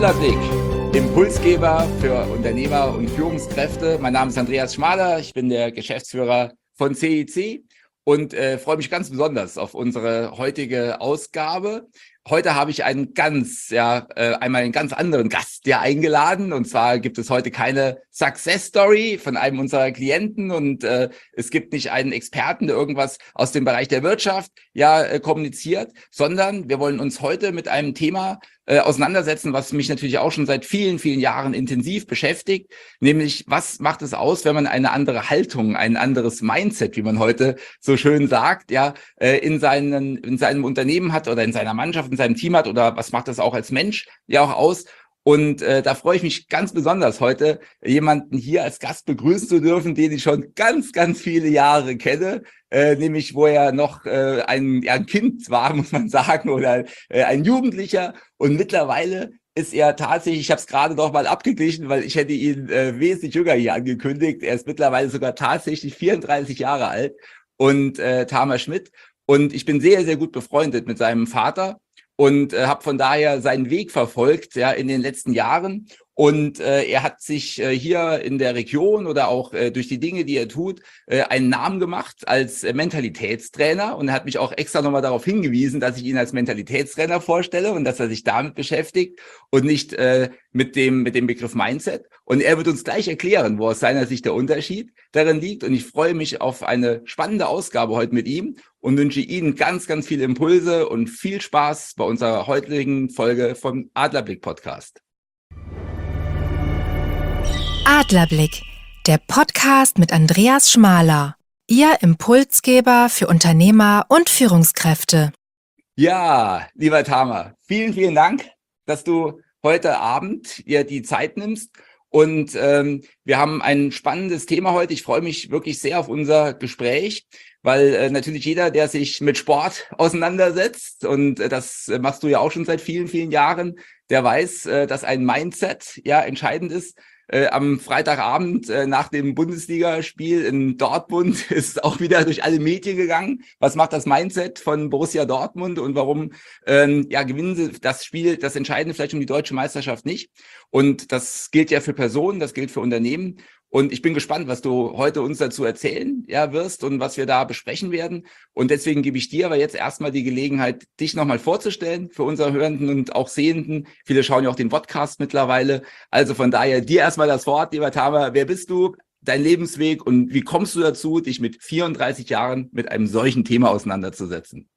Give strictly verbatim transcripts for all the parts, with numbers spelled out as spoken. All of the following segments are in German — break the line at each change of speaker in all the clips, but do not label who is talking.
Adlerblick, Impulsgeber für Unternehmer und Führungskräfte. Mein Name ist Andreas Schmaler, ich bin der Geschäftsführer von C I C und äh, freue mich ganz besonders auf unsere heutige Ausgabe. Heute habe ich einen ganz, ja, äh, einmal einen ganz anderen Gast ja eingeladen. Und zwar gibt es heute keine Success Story von einem unserer Klienten und äh, es gibt nicht einen Experten, der irgendwas aus dem Bereich der Wirtschaft ja äh, kommuniziert, sondern wir wollen uns heute mit einem Thema äh, auseinandersetzen, was mich natürlich auch schon seit vielen, vielen Jahren intensiv beschäftigt, nämlich was macht es aus, wenn man eine andere Haltung, ein anderes Mindset, wie man heute so schön sagt, ja, äh, in seinen, in seinem Unternehmen hat oder in seiner Mannschaft, in seinem Team hat, oder was macht das auch als Mensch ja auch aus? Und äh, da freue ich mich ganz besonders, heute jemanden hier als Gast begrüßen zu dürfen, den ich schon ganz, ganz viele Jahre kenne, äh, nämlich wo er noch äh, ein, ja, ein Kind war, muss man sagen, oder äh, ein Jugendlicher. Und mittlerweile ist er tatsächlich, ich habe es gerade noch mal abgeglichen, weil ich hätte ihn äh, wesentlich jünger hier angekündigt. Er ist mittlerweile sogar tatsächlich vierunddreißig Jahre alt und äh, Tamer Schmidt. Und ich bin sehr, sehr gut befreundet mit seinem Vater und äh, habe von daher seinen Weg verfolgt, ja, in den letzten Jahren. Und äh, er hat sich äh, hier in der Region oder auch äh, durch die Dinge, die er tut, äh, einen Namen gemacht als äh, Mentalitätstrainer. Und er hat mich auch extra nochmal darauf hingewiesen, dass ich ihn als Mentalitätstrainer vorstelle und dass er sich damit beschäftigt und nicht äh, mit dem mit dem Begriff Mindset. Und er wird uns gleich erklären, wo aus seiner Sicht der Unterschied darin liegt. Und ich freue mich auf eine spannende Ausgabe heute mit ihm und wünsche Ihnen ganz, ganz viele Impulse und viel Spaß bei unserer heutigen Folge vom Adlerblick Podcast.
Adlerblick, der Podcast mit Andreas Schmaler, Ihr Impulsgeber für Unternehmer und Führungskräfte.
Ja, lieber Tamer, vielen, vielen Dank, dass du heute Abend dir die Zeit nimmst. Und ähm, wir haben ein spannendes Thema heute. Ich freue mich wirklich sehr auf unser Gespräch, weil äh, natürlich jeder, der sich mit Sport auseinandersetzt, und äh, das äh, machst du ja auch schon seit vielen, vielen Jahren, der weiß, äh, dass ein Mindset ja entscheidend ist. Äh, am Freitagabend äh, nach dem Bundesligaspiel in Dortmund ist es auch wieder durch alle Medien gegangen. Was macht das Mindset von Borussia Dortmund und warum ähm, ja gewinnen sie das Spiel, das Entscheidende vielleicht um die deutsche Meisterschaft nicht? Und das gilt ja für Personen, das gilt für Unternehmen. Und ich bin gespannt, was du heute uns dazu erzählen ja, wirst und was wir da besprechen werden. Und deswegen gebe ich dir aber jetzt erstmal die Gelegenheit, dich nochmal vorzustellen für unsere Hörenden und auch Sehenden. Viele schauen ja auch den Podcast mittlerweile. Also von daher dir erstmal das Wort, lieber Tamer. Wer bist du, dein Lebensweg und wie kommst du dazu, dich mit vierunddreißig Jahren mit einem solchen Thema auseinanderzusetzen?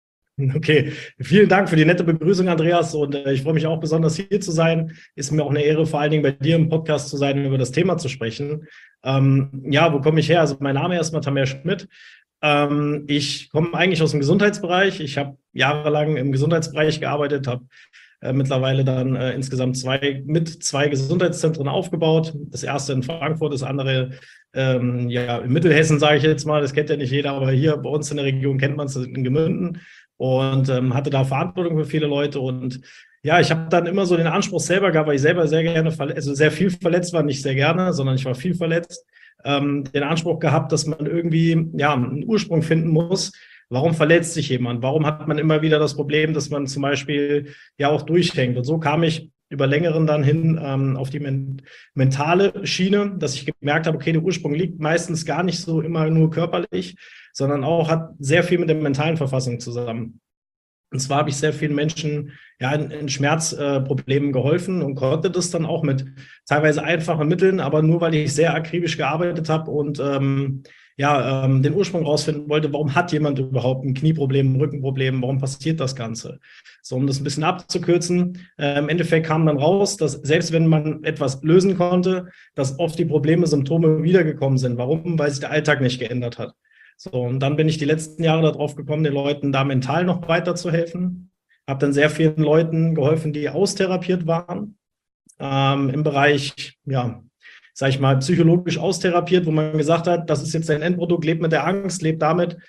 Okay, vielen Dank für die nette Begrüßung, Andreas. Und äh, ich freue mich auch besonders, hier zu sein. Ist mir auch eine Ehre, vor allen Dingen bei dir im Podcast zu sein, über das Thema zu sprechen. Ähm, ja, wo komme ich her? Also mein Name ist erstmal Tamer Schmidt. Ähm, ich komme eigentlich aus dem Gesundheitsbereich. Ich habe jahrelang im Gesundheitsbereich gearbeitet, habe äh, mittlerweile dann äh, insgesamt zwei mit zwei Gesundheitszentren aufgebaut. Das erste in Frankfurt, das andere ähm, ja in Mittelhessen, sage ich jetzt mal. Das kennt ja nicht jeder, aber hier bei uns in der Region kennt man es, in Gemünden. Und ähm, hatte da Verantwortung für viele Leute. Und ja, ich habe dann immer so den Anspruch selber gehabt, weil ich selber sehr gerne, also sehr viel verletzt war, nicht sehr gerne, sondern ich war viel verletzt, ähm, den Anspruch gehabt, dass man irgendwie ja einen Ursprung finden muss. Warum verletzt sich jemand? Warum hat man immer wieder das Problem, dass man zum Beispiel ja auch durchhängt? Und so kam ich über längeren dann hin ähm, auf die men- mentale Schiene, dass ich gemerkt habe, okay, der Ursprung liegt meistens gar nicht so immer nur körperlich, sondern auch hat sehr viel mit der mentalen Verfassung zusammen. Und zwar habe ich sehr vielen Menschen ja in, in Schmerzproblemen äh, geholfen und konnte das dann auch mit teilweise einfachen Mitteln, aber nur weil ich sehr akribisch gearbeitet habe und ähm, ja ähm, den Ursprung rausfinden wollte, warum hat jemand überhaupt ein Knieproblem, ein Rückenproblem, warum passiert das Ganze? So, um das ein bisschen abzukürzen, äh, im Endeffekt kam dann raus, dass selbst wenn man etwas lösen konnte, dass oft die Probleme, Symptome wiedergekommen sind. Warum? Weil sich der Alltag nicht geändert hat. So, und dann bin ich die letzten Jahre darauf gekommen, den Leuten da mental noch weiterzuhelfen. Habe dann sehr vielen Leuten geholfen, die austherapiert waren, ähm, im Bereich, ja, sag ich mal, psychologisch austherapiert, wo man gesagt hat, das ist jetzt dein Endprodukt, lebt mit der Angst, lebt damit.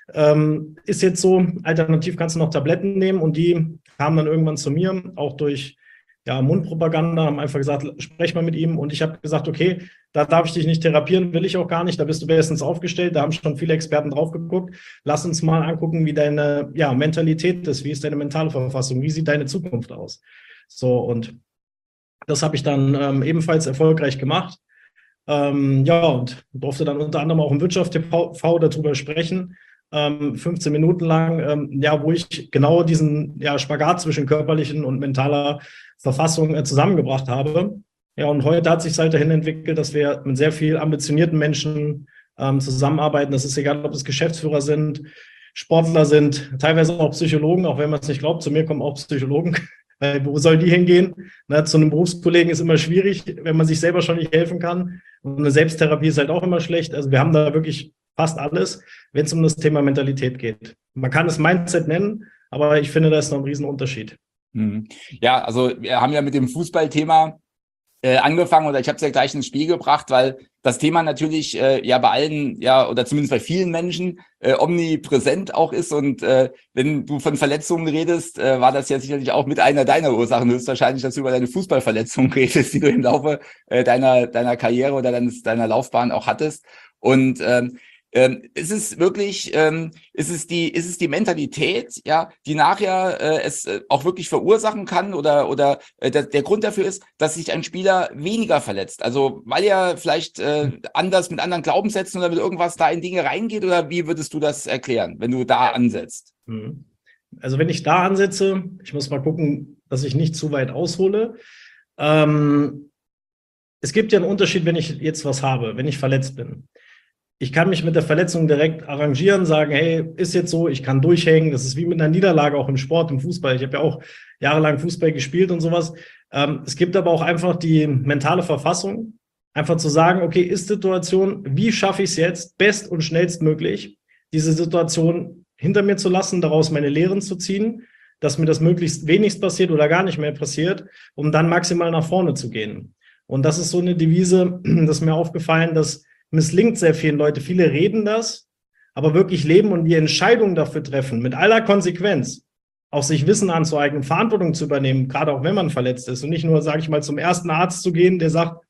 Ähm, ist jetzt so, alternativ kannst du noch Tabletten nehmen, und die kamen dann irgendwann zu mir, auch durch ja, Mundpropaganda, haben einfach gesagt, sprech mal mit ihm, und ich habe gesagt, okay, da darf ich dich nicht therapieren, will ich auch gar nicht, da bist du bestens aufgestellt, da haben schon viele Experten drauf geguckt, lass uns mal angucken, wie deine ja, Mentalität ist, wie ist deine mentale Verfassung, wie sieht deine Zukunft aus? So, und Das habe ich dann ähm, ebenfalls erfolgreich gemacht. Ähm, ja, und durfte dann unter anderem auch im Wirtschaft T V darüber sprechen, ähm, fünfzehn Minuten lang, ähm, ja, wo ich genau diesen ja, Spagat zwischen körperlichen und mentaler Verfassung äh, zusammengebracht habe. Ja, und heute hat sich halt dahin entwickelt, dass wir mit sehr viel ambitionierten Menschen ähm, zusammenarbeiten. Das ist egal, ob es Geschäftsführer sind, Sportler sind, teilweise auch Psychologen, auch wenn man es nicht glaubt, zu mir kommen auch Psychologen. Weil wo sollen die hingehen? Na, zu einem Berufskollegen ist immer schwierig, wenn man sich selber schon nicht helfen kann. Und eine Selbsttherapie ist halt auch immer schlecht. Also wir haben da wirklich fast alles, wenn es um das Thema Mentalität geht. Man kann es Mindset nennen, aber ich finde, da ist noch ein Riesenunterschied.
Ja, also wir haben ja mit dem Fußballthema äh, angefangen oder ich habe es ja gleich ins Spiel gebracht, weil das Thema natürlich äh, ja bei allen, ja, oder zumindest bei vielen Menschen äh, omnipräsent auch ist. Und äh, wenn du von Verletzungen redest, äh, war das ja sicherlich auch mit einer deiner Ursachen höchstwahrscheinlich, dass du über deine Fußballverletzung redest, die du im Laufe äh, deiner deiner Karriere oder deines, deiner Laufbahn auch hattest. Und ähm, Ähm, ist es wirklich, ähm, ist es die, ist es die Mentalität, ja, die nachher äh, es äh, auch wirklich verursachen kann oder oder äh, der, der Grund dafür ist, dass sich ein Spieler weniger verletzt? Also weil er vielleicht äh, anders mit anderen Glaubenssätzen oder mit irgendwas da in Dinge reingeht, oder wie würdest du das erklären, wenn du da ansetzt?
Also wenn ich da ansetze, ich muss mal gucken, dass ich nicht zu weit aushole. Ähm, es gibt ja einen Unterschied, wenn ich jetzt was habe, wenn ich verletzt bin. Ich kann mich mit der Verletzung direkt arrangieren, sagen, hey, ist jetzt so, ich kann durchhängen. Das ist wie mit einer Niederlage auch im Sport, im Fußball. Ich habe ja auch jahrelang Fußball gespielt und sowas. Ähm, es gibt aber auch einfach die mentale Verfassung, einfach zu sagen, okay, Ist-Situation, wie schaffe ich es jetzt best- und schnellstmöglich, diese Situation hinter mir zu lassen, daraus meine Lehren zu ziehen, dass mir das möglichst wenigst passiert oder gar nicht mehr passiert, um dann maximal nach vorne zu gehen. Und das ist so eine Devise, das ist mir aufgefallen, dass misslingt sehr vielen Leute. Viele reden das, aber wirklich leben und die Entscheidung dafür treffen, mit aller Konsequenz, auch sich Wissen anzueignen, Verantwortung zu übernehmen, gerade auch wenn man verletzt ist und nicht nur, sage ich mal, zum ersten Arzt zu gehen, der sagt,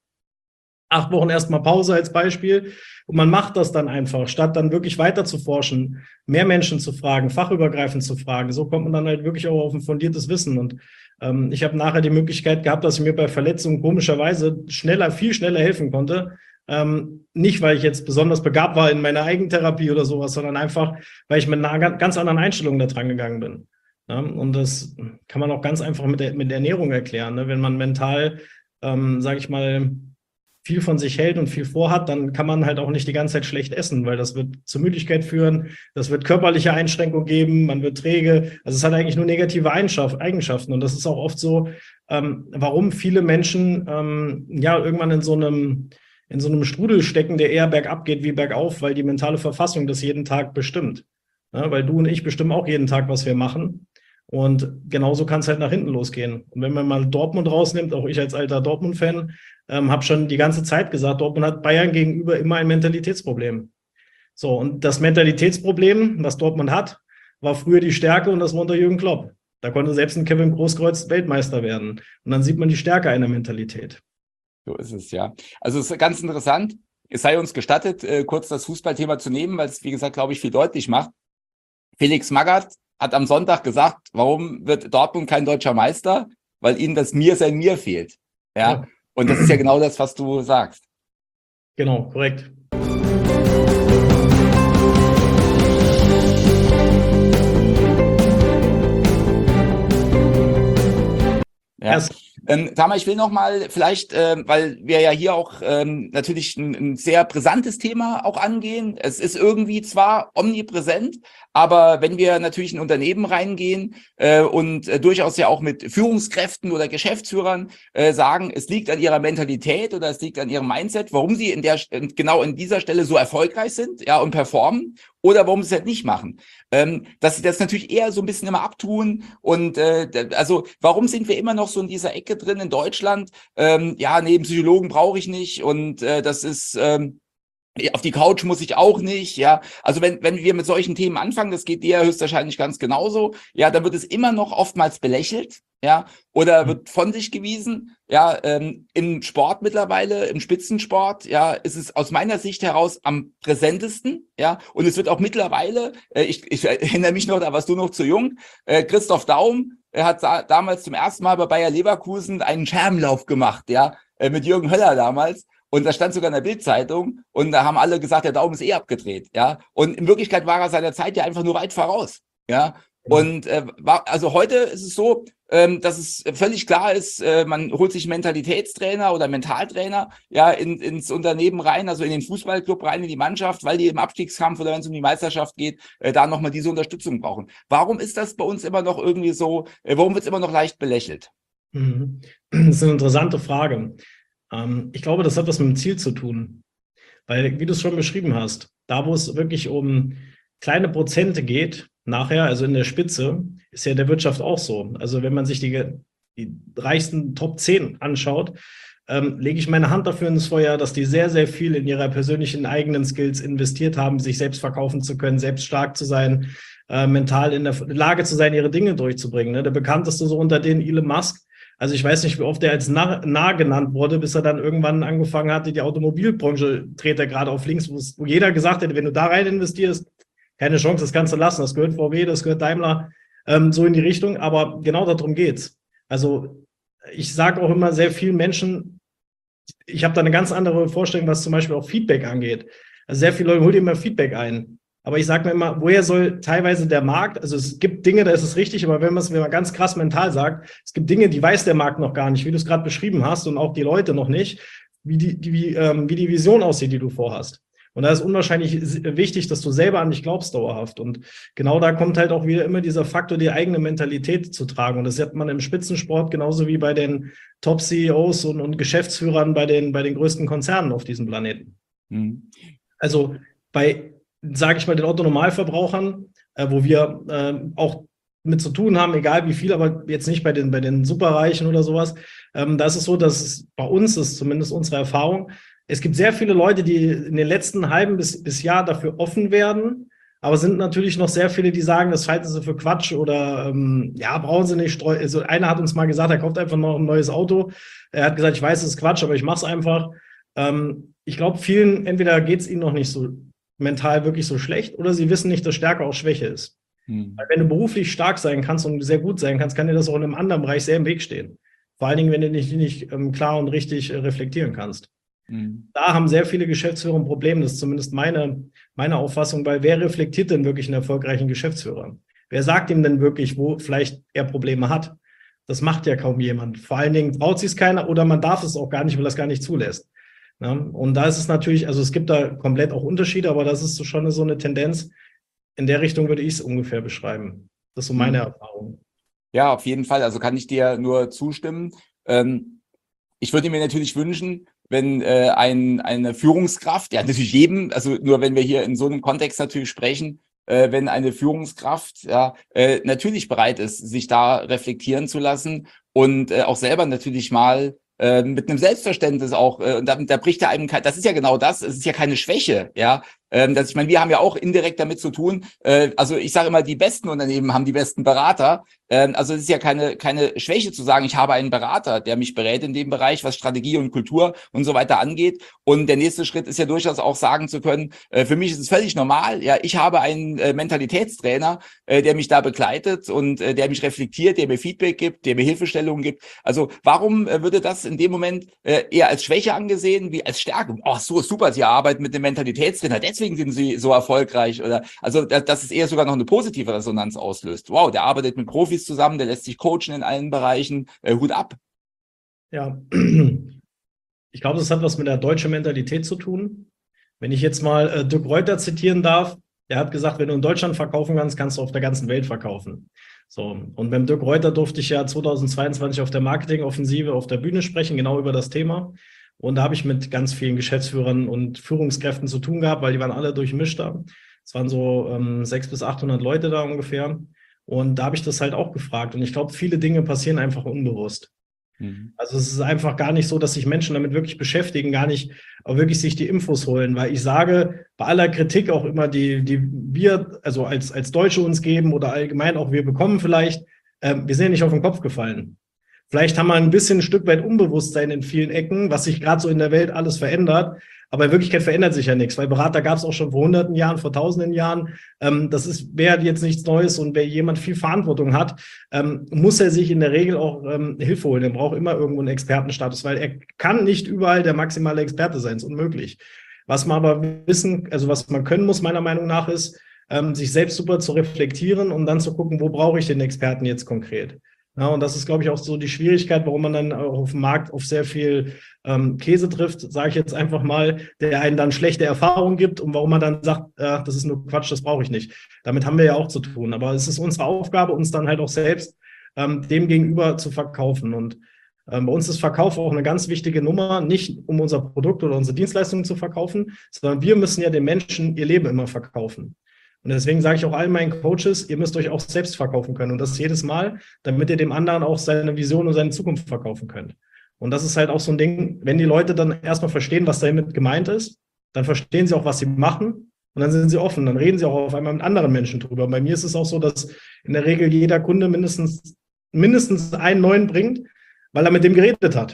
acht Wochen erstmal Pause als Beispiel, und man macht das dann einfach, statt dann wirklich weiter zu forschen, mehr Menschen zu fragen, fachübergreifend zu fragen. So kommt man dann halt wirklich auch auf ein fundiertes Wissen. Und ähm, ich habe nachher die Möglichkeit gehabt, dass ich mir bei Verletzungen komischerweise schneller, viel schneller helfen konnte. Ähm, nicht, weil ich jetzt besonders begabt war in meiner Eigentherapie oder sowas, sondern einfach, weil ich mit einer ganz anderen Einstellung da dran gegangen bin. Ja, und das kann man auch ganz einfach mit der, mit der Ernährung erklären. Ne? Wenn man mental, ähm, sage ich mal, viel von sich hält und viel vorhat, dann kann man halt auch nicht die ganze Zeit schlecht essen, weil das wird zur Müdigkeit führen, das wird körperliche Einschränkungen geben, man wird träge. Also es hat eigentlich nur negative Eigenschaften. Und das ist auch oft so, ähm, warum viele Menschen ähm, ja irgendwann in so einem in so einem Strudel stecken, der eher bergab geht wie bergauf, weil die mentale Verfassung das jeden Tag bestimmt. Ja, weil du und ich bestimmen auch jeden Tag, was wir machen. Und genauso kann es halt nach hinten losgehen. Und wenn man mal Dortmund rausnimmt, auch ich als alter Dortmund-Fan, ähm, habe schon die ganze Zeit gesagt, Dortmund hat Bayern gegenüber immer ein Mentalitätsproblem. So, und das Mentalitätsproblem, was Dortmund hat, war früher die Stärke, und das war unter Jürgen Klopp. Da konnte selbst ein Kevin Großkreuz Weltmeister werden. Und dann sieht man die Stärke einer Mentalität.
So ist es, ja. Also es ist ganz interessant. Es sei uns gestattet, äh, kurz das Fußballthema zu nehmen, weil es, wie gesagt, glaube ich, viel deutlich macht. Felix Magath hat am Sonntag gesagt, warum wird Dortmund kein deutscher Meister? Weil ihnen das Mir sein Mir fehlt. Ja. ja. Und das ist ja genau das, was du sagst.
Genau, korrekt.
Ja. Ähm, Tamar, ich will noch mal vielleicht, äh, weil wir ja hier auch ähm, natürlich ein, ein sehr brisantes Thema auch angehen. Es ist irgendwie zwar omnipräsent, aber wenn wir natürlich in Unternehmen reingehen äh, und äh, durchaus ja auch mit Führungskräften oder Geschäftsführern äh, sagen, es liegt an ihrer Mentalität oder es liegt an ihrem Mindset, warum sie in der genau in dieser Stelle so erfolgreich sind, ja, und performen, oder warum sie es halt nicht machen. Ähm, dass sie das natürlich eher so ein bisschen immer abtun. Und äh, also warum sind wir immer noch so in dieser Ecke drin in Deutschland? Ähm, ja, neben Psychologen brauche ich nicht, und äh, das ist ähm, auf die Couch muss ich auch nicht, ja. Also wenn wenn wir mit solchen Themen anfangen, das geht dir höchstwahrscheinlich ganz genauso, ja, dann wird es immer noch oftmals belächelt, ja, oder wird von sich gewiesen, ja. Ähm, im Sport mittlerweile, im Spitzensport, ja, ist es aus meiner Sicht heraus am präsentesten, ja, und es wird auch mittlerweile, äh, ich, ich erinnere mich noch, da warst du noch zu jung, äh, Christoph Daum Er hat sa- damals zum ersten Mal bei Bayer Leverkusen einen Scherbenlauf gemacht, ja, äh, mit Jürgen Höller damals. Und das stand sogar in der Bild-Zeitung. Und da haben alle gesagt, der Daumen ist eh abgedreht, ja. Und in Wirklichkeit war er seiner Zeit ja einfach nur weit voraus, ja. Und äh, war, also heute ist es so, ähm, dass es völlig klar ist, äh, man holt sich einen Mentalitätstrainer oder Mentaltrainer ja in, ins Unternehmen rein, also in den Fußballclub rein, in die Mannschaft, weil die im Abstiegskampf oder wenn es um die Meisterschaft geht, äh, da nochmal diese Unterstützung brauchen. Warum ist das bei uns immer noch irgendwie so, äh, warum wird es immer noch leicht belächelt?
Mhm. Das ist eine interessante Frage. Ähm, ich glaube, das hat was mit dem Ziel zu tun. Weil, wie du es schon beschrieben hast, da wo es wirklich um kleine Prozente geht, nachher, also in der Spitze, ist ja der Wirtschaft auch so. Also wenn man sich die, die reichsten Top zehn anschaut, ähm, lege ich meine Hand dafür ins Feuer, dass die sehr, sehr viel in ihrer persönlichen eigenen Skills investiert haben, sich selbst verkaufen zu können, selbst stark zu sein, äh, mental in der Lage zu sein, ihre Dinge durchzubringen. Ne? Der bekannteste so unter denen Elon Musk. Also ich weiß nicht, wie oft er als Narr, Narr genannt wurde, bis er dann irgendwann angefangen hatte, die Automobilbranche dreht er gerade auf links, wo jeder gesagt hätte, wenn du da rein investierst, keine Chance, das kannst du lassen. Das gehört V W, das gehört Daimler, ähm, so in die Richtung. Aber genau darum geht's. Also ich sage auch immer sehr vielen Menschen, ich habe da eine ganz andere Vorstellung, was zum Beispiel auch Feedback angeht. Also sehr viele Leute holen immer Feedback ein. Aber ich sage mir immer, woher soll teilweise der Markt, also es gibt Dinge, da ist es richtig, aber wenn man es wenn man ganz krass mental sagt, es gibt Dinge, die weiß der Markt noch gar nicht, wie du es gerade beschrieben hast und auch die Leute noch nicht, wie die, die, wie, ähm, wie die Vision aussieht, die du vorhast. Und da ist unwahrscheinlich wichtig, dass du selber an dich glaubst dauerhaft. Und genau da kommt halt auch wieder immer dieser Faktor, die eigene Mentalität zu tragen. Und das hat man im Spitzensport genauso wie bei den Top-C E Os und, und Geschäftsführern bei den, bei den größten Konzernen auf diesem Planeten. Mhm. Also bei, sage ich mal, den Otto-Normalverbrauchern, äh, wo wir äh, auch mit zu tun haben, egal wie viel, aber jetzt nicht bei den, bei den Superreichen oder sowas. Ähm, da ist es so, dass es bei uns ist, zumindest unsere Erfahrung, es gibt sehr viele Leute, die in den letzten halben bis, bis Jahr dafür offen werden, aber sind natürlich noch sehr viele, die sagen, das halten sie für Quatsch oder ähm, ja, brauchen sie nicht. Also einer hat uns mal gesagt, er kauft einfach noch ein neues Auto. Er hat gesagt, ich weiß, es ist Quatsch, aber ich mache es einfach. Ähm, ich glaube, vielen, entweder geht es ihnen noch nicht so mental wirklich so schlecht oder sie wissen nicht, dass Stärke auch Schwäche ist. Hm. Weil wenn du beruflich stark sein kannst und sehr gut sein kannst, kann dir das auch in einem anderen Bereich sehr im Weg stehen. Vor allen Dingen, wenn du dich nicht ähm, klar und richtig äh, reflektieren kannst. Da haben sehr viele Geschäftsführer ein Problem. Das ist zumindest meine, meine Auffassung, weil wer reflektiert denn wirklich einen erfolgreichen Geschäftsführer? Wer sagt ihm denn wirklich, wo vielleicht er Probleme hat? Das macht ja kaum jemand. Vor allen Dingen traut sich es keiner oder man darf es auch gar nicht, weil das gar nicht zulässt. Ja, und da ist es natürlich, also es gibt da komplett auch Unterschiede, aber das ist so schon so eine Tendenz. In der Richtung würde ich es ungefähr beschreiben. Das ist so meine Erfahrung.
Ja, auf jeden Fall. Also kann ich dir nur zustimmen. Ähm, ich würde mir natürlich wünschen, wenn äh, ein, eine Führungskraft, ja natürlich jedem, also nur wenn wir hier in so einem Kontext natürlich sprechen, äh, wenn eine Führungskraft ja äh, natürlich bereit ist, sich da reflektieren zu lassen und äh, auch selber natürlich mal äh, mit einem Selbstverständnis auch, äh, und da, da bricht ja einem, das ist ja genau das, es ist ja keine Schwäche, ja, ähm, dass ich meine, wir haben ja auch indirekt damit zu tun, äh, also ich sage immer, die besten Unternehmen haben die besten Berater, ähm, also es ist ja keine keine Schwäche zu sagen, ich habe einen Berater, der mich berät in dem Bereich, was Strategie und Kultur und so weiter angeht, und der nächste Schritt ist ja durchaus auch sagen zu können, äh, für mich ist es völlig normal, ja, ich habe einen äh, Mentalitätstrainer, äh, der mich da begleitet und äh, der mich reflektiert, der mir Feedback gibt, der mir Hilfestellungen gibt, also warum äh, würde das in dem Moment äh, eher als Schwäche angesehen, wie als Stärke? Oh, so super, Sie arbeiten mit dem Mentalitätstrainer, deswegen sind Sie so erfolgreich, oder also dass, dass es eher sogar noch eine positive Resonanz auslöst. Wow, der arbeitet mit Profis zusammen, der lässt sich coachen in allen Bereichen, äh, Hut ab.
Ja, ich glaube, das hat was mit der deutschen Mentalität zu tun. Wenn ich jetzt mal äh, Dirk Reuter zitieren darf, der hat gesagt, wenn du in Deutschland verkaufen kannst, kannst du auf der ganzen Welt verkaufen. So, und beim Dirk Reuter durfte ich ja zweitausendzweiundzwanzig auf der Marketingoffensive auf der Bühne sprechen, genau über das Thema. Und da habe ich mit ganz vielen Geschäftsführern und Führungskräften zu tun gehabt, weil die waren alle durchmischt da. Es waren so ähm, sechshundert bis achthundert Leute da ungefähr. Und da habe ich das halt auch gefragt. Und ich glaube, viele Dinge passieren einfach unbewusst. Mhm. Also es ist einfach gar nicht so, dass sich Menschen damit wirklich beschäftigen, gar nicht auch wirklich sich die Infos holen. Weil ich sage, bei aller Kritik auch immer, die, die wir also als, als Deutsche uns geben oder allgemein auch wir bekommen vielleicht, äh, wir sind ja nicht auf den Kopf gefallen. Vielleicht haben wir ein bisschen ein Stück weit Unbewusstsein in vielen Ecken, was sich gerade so in der Welt alles verändert. Aber in Wirklichkeit verändert sich ja nichts, weil Berater gab es auch schon vor hunderten Jahren, vor tausenden Jahren. Ähm, das ist, wäre jetzt nichts Neues, und wer jemand viel Verantwortung hat, ähm, muss er sich in der Regel auch ähm, Hilfe holen. Er braucht immer irgendwo einen Expertenstatus, weil er kann nicht überall der maximale Experte sein. Das ist unmöglich. Was man aber wissen, also was man können muss, meiner Meinung nach, ist, ähm, sich selbst super zu reflektieren und dann zu gucken, wo brauche ich den Experten jetzt konkret. Ja, und das ist, glaube ich, auch so die Schwierigkeit, warum man dann auch auf dem Markt auf sehr viel ähm, Käse trifft, sage ich jetzt einfach mal, der einen dann schlechte Erfahrungen gibt und warum man dann sagt, äh, das ist nur Quatsch, das brauche ich nicht. Damit haben wir ja auch zu tun. Aber es ist unsere Aufgabe, uns dann halt auch selbst ähm, dem gegenüber zu verkaufen. Und ähm, bei uns ist Verkauf auch eine ganz wichtige Nummer, nicht um unser Produkt oder unsere Dienstleistungen zu verkaufen, sondern wir müssen ja den Menschen ihr Leben immer verkaufen. Und deswegen sage ich auch allen meinen Coaches, ihr müsst euch auch selbst verkaufen können. Und das jedes Mal, damit ihr dem anderen auch seine Vision und seine Zukunft verkaufen könnt. Und das ist halt auch so ein Ding, wenn die Leute dann erstmal verstehen, was damit gemeint ist, dann verstehen sie auch, was sie machen. Und dann sind sie offen, dann reden sie auch auf einmal mit anderen Menschen drüber. Bei mir ist es auch so, dass in der Regel jeder Kunde mindestens, mindestens einen neuen bringt, weil er mit dem geredet hat.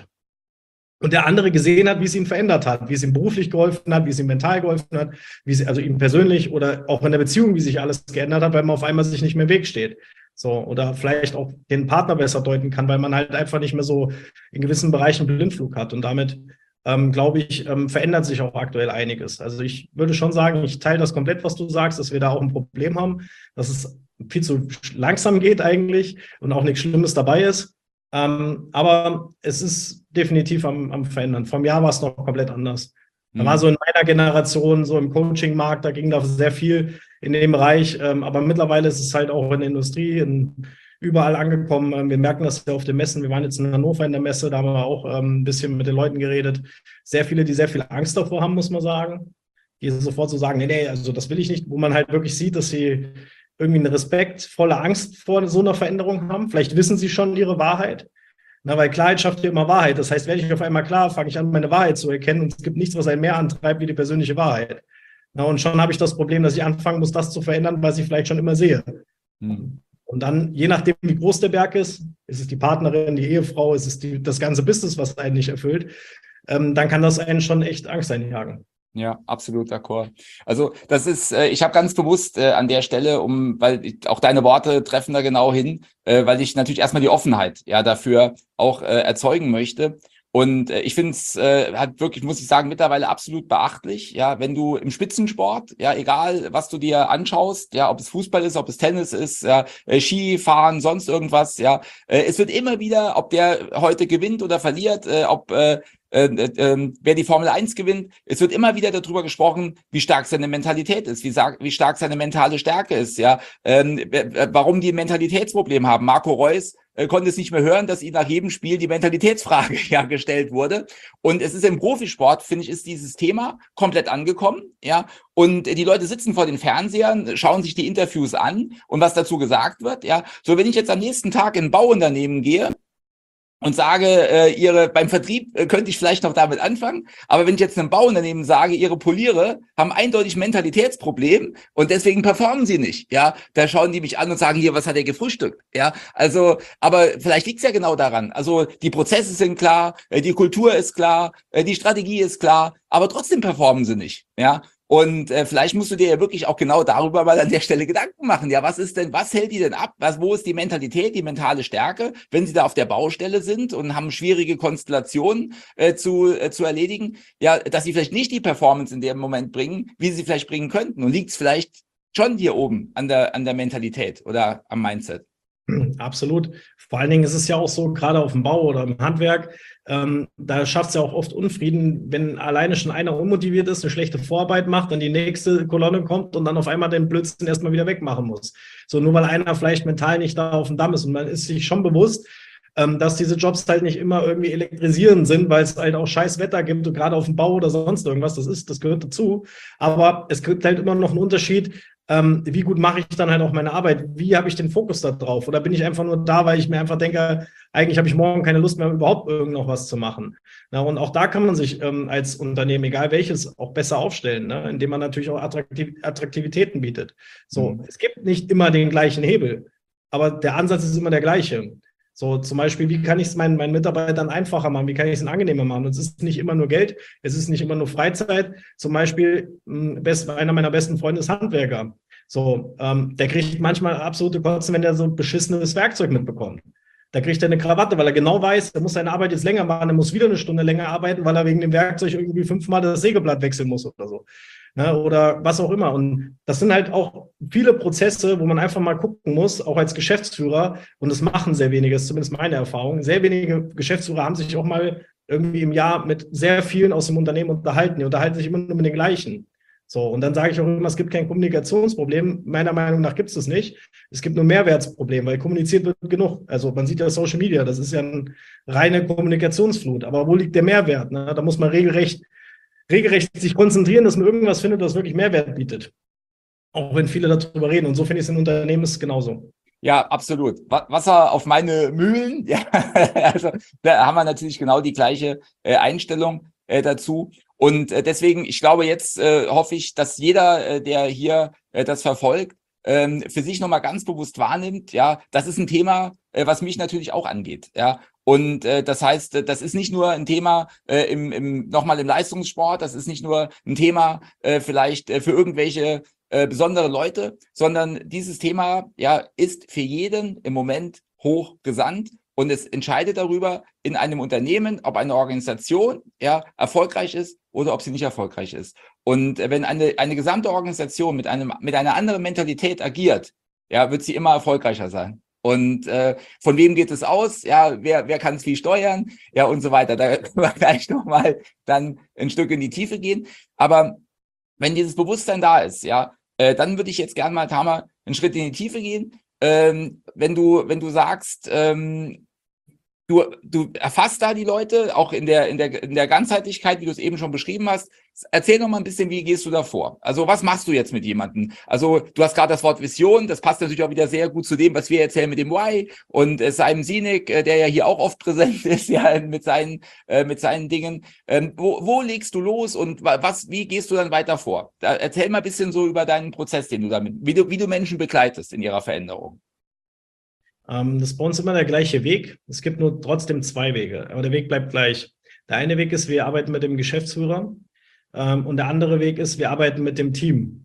Und der andere gesehen hat, wie es ihn verändert hat, wie es ihm beruflich geholfen hat, wie es ihm mental geholfen hat, wie es, also ihm persönlich oder auch in der Beziehung, wie sich alles geändert hat, weil man auf einmal sich nicht mehr im Weg steht. So, oder vielleicht auch den Partner besser deuten kann, weil man halt einfach nicht mehr so in gewissen Bereichen Blindflug hat. Und damit, ähm, glaube ich, ähm, verändert sich auch aktuell einiges. Also ich würde schon sagen, ich teile das komplett, was du sagst, dass wir da auch ein Problem haben, dass es viel zu langsam geht eigentlich und auch nichts Schlimmes dabei ist. Ähm, aber es ist definitiv am, am Verändern. Vom Jahr war es noch komplett anders. Da war so in meiner Generation, so im Coaching-Markt, da ging da sehr viel in dem Bereich. Ähm, aber mittlerweile ist es halt auch in der Industrie, in, überall angekommen. Ähm, wir merken das ja auf den Messen. Wir waren jetzt in Hannover in der Messe, da haben wir auch ähm, ein bisschen mit den Leuten geredet. Sehr viele, die sehr viel Angst davor haben, muss man sagen. Die sofort so sagen, nee, nee, also das will ich nicht. Wo man halt wirklich sieht, dass sie irgendwie eine respektvolle Angst vor so einer Veränderung haben. Vielleicht wissen sie schon ihre Wahrheit. Na, weil Klarheit schafft ja immer Wahrheit. Das heißt, werde ich auf einmal klar, fange ich an, meine Wahrheit zu erkennen, und es gibt nichts, was einen mehr antreibt, wie die persönliche Wahrheit. Na, und schon habe ich das Problem, dass ich anfangen muss, das zu verändern, was ich vielleicht schon immer sehe. Mhm. Und dann, je nachdem, wie groß der Berg ist, ist es die Partnerin, die Ehefrau, ist es die, das ganze Business, was einen nicht erfüllt, ähm, dann kann das einen schon echt Angst einjagen.
Ja, absolut d'accord. Also das ist, äh, ich habe ganz bewusst äh, an der Stelle, um, weil ich, auch deine Worte treffen da genau hin, äh, weil ich natürlich erstmal die Offenheit ja dafür auch äh, erzeugen möchte. Und äh, ich finde es äh, halt wirklich, muss ich sagen, mittlerweile absolut beachtlich, ja, wenn du im Spitzensport, ja, egal was du dir anschaust, ja, ob es Fußball ist, ob es Tennis ist, ja, äh, Skifahren, sonst irgendwas, ja, äh, es wird immer wieder, ob der heute gewinnt oder verliert, äh, ob äh, Äh, äh, wer die Formel eins gewinnt, es wird immer wieder darüber gesprochen, wie stark seine Mentalität ist, wie, wie stark seine mentale Stärke ist, ja, ähm, warum die ein Mentalitätsproblem haben. Marco Reus äh, konnte es nicht mehr hören, dass ihm nach jedem Spiel die Mentalitätsfrage ja gestellt wurde. Und es ist im Profisport, finde ich, ist dieses Thema komplett angekommen, ja. Und die Leute sitzen vor den Fernsehern, schauen sich die Interviews an und was dazu gesagt wird, ja. So, wenn ich jetzt am nächsten Tag in ein Bauunternehmen gehe und sage, äh, ihre beim Vertrieb äh, könnte ich vielleicht noch damit anfangen, aber wenn ich jetzt einem Bauunternehmen sage, ihre Poliere haben eindeutig ein Mentalitätsproblem und deswegen performen sie nicht, ja, da schauen die mich an und sagen, hier, was hat er gefrühstückt, ja, also, aber vielleicht liegt es ja genau daran, also die Prozesse sind klar, äh, die Kultur ist klar, äh, die Strategie ist klar, aber trotzdem performen sie nicht, ja. Und äh, vielleicht musst du dir ja wirklich auch genau darüber mal an der Stelle Gedanken machen. Ja, was ist denn, was hält die denn ab? Was, wo ist die Mentalität, die mentale Stärke, wenn sie da auf der Baustelle sind und haben schwierige Konstellationen äh, zu äh, zu erledigen? Ja, dass sie vielleicht nicht die Performance in dem Moment bringen, wie sie vielleicht bringen könnten. Und liegt es vielleicht schon hier oben an der an der Mentalität oder am Mindset?
Absolut. Vor allen Dingen ist es ja auch so, gerade auf dem Bau oder im Handwerk, ähm, da schafft es ja auch oft Unfrieden, wenn alleine schon einer unmotiviert ist, eine schlechte Vorarbeit macht, dann die nächste Kolonne kommt und dann auf einmal den Blödsinn erstmal wieder wegmachen muss. So, nur weil einer vielleicht mental nicht da auf dem Damm ist, und man ist sich schon bewusst, ähm, dass diese Jobs halt nicht immer irgendwie elektrisierend sind, weil es halt auch scheiß Wetter gibt, und gerade auf dem Bau oder sonst irgendwas, das ist, das gehört dazu. Aber es gibt halt immer noch einen Unterschied, Ähm, wie gut mache ich dann halt auch meine Arbeit? Wie habe ich den Fokus da drauf? Oder bin ich einfach nur da, weil ich mir einfach denke, eigentlich habe ich morgen keine Lust mehr, überhaupt irgend noch was zu machen. Na, und auch da kann man sich ähm, als Unternehmen, egal welches, auch besser aufstellen, ne? Indem man natürlich auch Attraktiv Attraktivitäten bietet. So, mhm. Es gibt nicht immer den gleichen Hebel, aber der Ansatz ist immer der gleiche. So zum Beispiel, wie kann ich es meinen, meinen Mitarbeitern einfacher machen? Wie kann ich es angenehmer machen? Und es ist nicht immer nur Geld, es ist nicht immer nur Freizeit. Zum Beispiel, best, einer meiner besten Freunde ist Handwerker. So, ähm, der kriegt manchmal absolute Kosten, wenn der so beschissenes Werkzeug mitbekommt. Da kriegt er eine Krawatte, weil er genau weiß, er muss seine Arbeit jetzt länger machen, er muss wieder eine Stunde länger arbeiten, weil er wegen dem Werkzeug irgendwie fünfmal das Sägeblatt wechseln muss oder so. Ne, oder was auch immer. Und das sind halt auch viele Prozesse, wo man einfach mal gucken muss, auch als Geschäftsführer, und das machen sehr wenige, das ist zumindest meine Erfahrung, sehr wenige Geschäftsführer haben sich auch mal irgendwie im Jahr mit sehr vielen aus dem Unternehmen unterhalten. Die unterhalten sich immer nur mit den gleichen. So, und dann sage ich auch immer, es gibt kein Kommunikationsproblem. Meiner Meinung nach gibt es das nicht. Es gibt nur Mehrwertsproblem, weil kommuniziert wird genug. Also man sieht ja Social Media, das ist ja eine reine Kommunikationsflut. Aber wo liegt der Mehrwert? Ne? Da muss man regelrecht regelrecht sich konzentrieren, dass man irgendwas findet, das wirklich Mehrwert bietet. Auch wenn viele darüber reden. Und so finde ich es in Unternehmen ist es genauso.
Ja, absolut. Wasser auf meine Mühlen. Ja, also da haben wir natürlich genau die gleiche äh, Einstellung äh, dazu. Und äh, deswegen, ich glaube, jetzt äh, hoffe ich, dass jeder, äh, der hier äh, das verfolgt, ähm, für sich nochmal ganz bewusst wahrnimmt, ja, das ist ein Thema, äh, was mich natürlich auch angeht, ja. Und äh, das heißt, das ist nicht nur ein Thema äh, im, im nochmal im Leistungssport, das ist nicht nur ein Thema äh, vielleicht äh, für irgendwelche äh, besondere Leute, sondern dieses Thema ja ist für jeden im Moment hochgesandt und es entscheidet darüber in einem Unternehmen, ob eine Organisation ja erfolgreich ist oder ob sie nicht erfolgreich ist. Und äh, wenn eine eine gesamte Organisation mit einem mit einer anderen Mentalität agiert, ja, wird sie immer erfolgreicher sein. Und äh, von wem geht es aus? Ja, wer, wer kann es wie steuern? Ja, und so weiter. Da können wir gleich nochmal dann ein Stück in die Tiefe gehen. Aber wenn dieses Bewusstsein da ist, ja, äh, dann würde ich jetzt gerne mal, Tamer, einen Schritt in die Tiefe gehen. Ähm, wenn du, wenn du sagst, ähm, Du, du erfasst da die Leute, auch in der, in der, in der Ganzheitlichkeit, wie du es eben schon beschrieben hast. Erzähl noch mal ein bisschen, wie gehst du da vor? Also, was machst du jetzt mit jemandem? Also, du hast gerade das Wort Vision, das passt natürlich auch wieder sehr gut zu dem, was wir erzählen mit dem Why und äh, Simon Sinek, äh, der ja hier auch oft präsent ist, ja, mit seinen, äh, mit seinen Dingen. Ähm, wo, wo legst du los und was, wie gehst du dann weiter vor? Da, erzähl mal ein bisschen so über deinen Prozess, den du damit, wie du, wie du Menschen begleitest in ihrer Veränderung.
Das ist bei uns immer der gleiche Weg. Es gibt nur trotzdem zwei Wege, aber der Weg bleibt gleich. Der eine Weg ist, wir arbeiten mit dem Geschäftsführer und der andere Weg ist, wir arbeiten mit dem Team.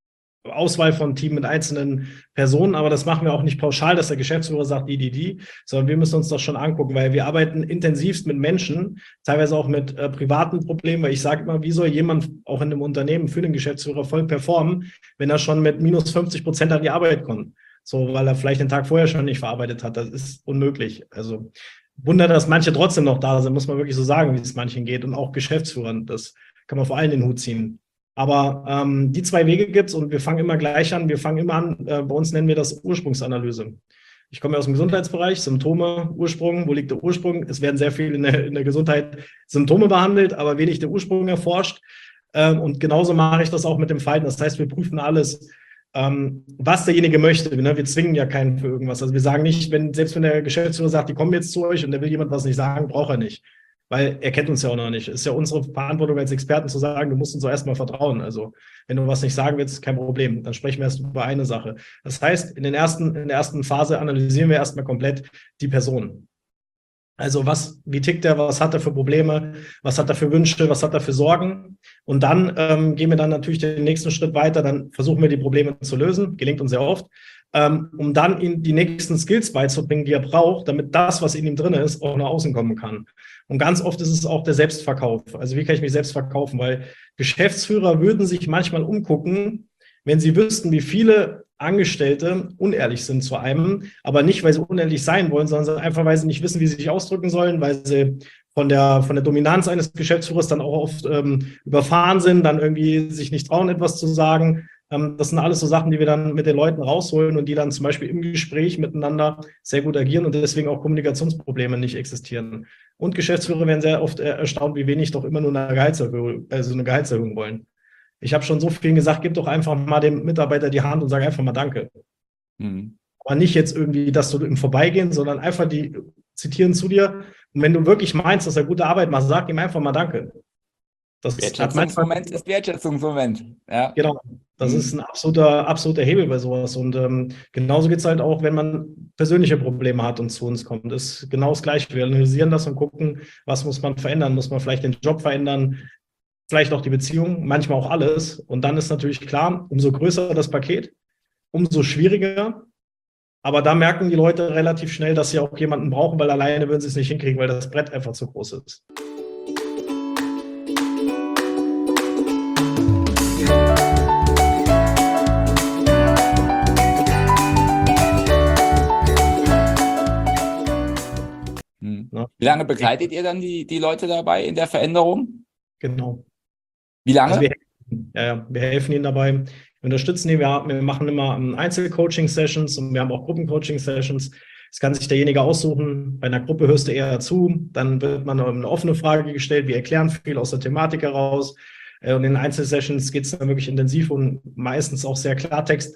Auswahl von Team mit einzelnen Personen, aber das machen wir auch nicht pauschal, dass der Geschäftsführer sagt, die, die, die, sondern wir müssen uns das schon angucken, weil wir arbeiten intensivst mit Menschen, teilweise auch mit äh, privaten Problemen, weil ich sage immer, wie soll jemand auch in einem Unternehmen für den Geschäftsführer voll performen, wenn er schon mit minus fünfzig Prozent an die Arbeit kommt? So, weil er vielleicht den Tag vorher schon nicht verarbeitet hat. Das ist unmöglich. Also Wunder, dass manche trotzdem noch da sind, muss man wirklich so sagen, wie es manchen geht. Und auch Geschäftsführern, das kann man vor allem den Hut ziehen. Aber ähm, die zwei Wege gibt's und wir fangen immer gleich an. Wir fangen immer an, äh, bei uns nennen wir das Ursprungsanalyse. Ich komme aus dem Gesundheitsbereich, Symptome, Ursprung, wo liegt der Ursprung? Es werden sehr viel in der, in der Gesundheit Symptome behandelt, aber wenig der Ursprung erforscht. Ähm, und genauso mache ich das auch mit dem Verhalten. Das heißt, wir prüfen alles, Ähm, was derjenige möchte. Ne? Wir zwingen ja keinen für irgendwas. Also wir sagen nicht, wenn, selbst wenn der Geschäftsführer sagt, die kommen jetzt zu euch und der will jemand was nicht sagen, braucht er nicht. Weil er kennt uns ja auch noch nicht. Es ist ja unsere Verantwortung als Experten zu sagen, du musst uns doch erstmal vertrauen. Also wenn du was nicht sagen willst, kein Problem. Dann sprechen wir erst über eine Sache. Das heißt, in, den ersten, in der ersten Phase analysieren wir erstmal komplett die Person. Also was, wie tickt er, was hat er für Probleme, was hat er für Wünsche, was hat er für Sorgen? Und dann ähm, gehen wir dann natürlich den nächsten Schritt weiter, dann versuchen wir die Probleme zu lösen, gelingt uns sehr oft, ähm, um dann ihm die nächsten Skills beizubringen, die er braucht, damit das, was in ihm drin ist, auch nach außen kommen kann. Und ganz oft ist es auch der Selbstverkauf. Also wie kann ich mich selbst verkaufen? Weil Geschäftsführer würden sich manchmal umgucken, wenn sie wüssten, wie viele Angestellte unehrlich sind zu einem, aber nicht, weil sie unehrlich sein wollen, sondern einfach, weil sie nicht wissen, wie sie sich ausdrücken sollen, weil sie von der, von der Dominanz eines Geschäftsführers dann auch oft ähm, überfahren sind, dann irgendwie sich nicht trauen, etwas zu sagen. Ähm, das sind alles so Sachen, die wir dann mit den Leuten rausholen und die dann zum Beispiel im Gespräch miteinander sehr gut agieren und deswegen auch Kommunikationsprobleme nicht existieren. Und Geschäftsführer werden sehr oft erstaunt, wie wenig doch immer nur eine Gehaltserhöhung, also eine Gehaltserhöhung wollen. Ich habe schon so vielen gesagt, gib doch einfach mal dem Mitarbeiter die Hand und sag einfach mal Danke. Mhm. Aber nicht jetzt irgendwie, dass du im Vorbeigehen, sondern einfach die zitieren zu dir. Und wenn du wirklich meinst, dass er gute Arbeit macht, sag ihm einfach mal Danke.
Das Wertschätzungsmoment ist Wertschätzungsmoment. Ja.
Genau. Das
Mhm.
ist ein absoluter, absoluter Hebel bei sowas. Und ähm, genauso geht es halt auch, wenn man persönliche Probleme hat und zu uns kommt. Das ist genau das Gleiche. Wir analysieren das und gucken, was muss man verändern. Muss man vielleicht den Job verändern, vielleicht auch die Beziehung, manchmal auch alles. Und dann ist natürlich klar, umso größer das Paket, umso schwieriger. Aber da merken die Leute relativ schnell, dass sie auch jemanden brauchen, weil alleine würden sie es nicht hinkriegen, weil das Brett einfach zu groß ist.
Mhm.
Ja.
Wie lange begleitet ihr dann die, die Leute dabei in der Veränderung?
Genau.
Wie lange?
Also wir, ja, ja, wir helfen ihnen dabei, wir unterstützen ihn. Wir, haben- wir machen immer ähm, Einzelcoaching-Sessions und wir haben auch Gruppencoaching-Sessions. Das kann sich derjenige aussuchen. Bei einer Gruppe hörst du eher zu, dann wird man eine offene Frage gestellt. Wir erklären viel aus der Thematik heraus. Äh, Und in Einzelsessions geht es dann wirklich intensiv und meistens auch sehr Klartext.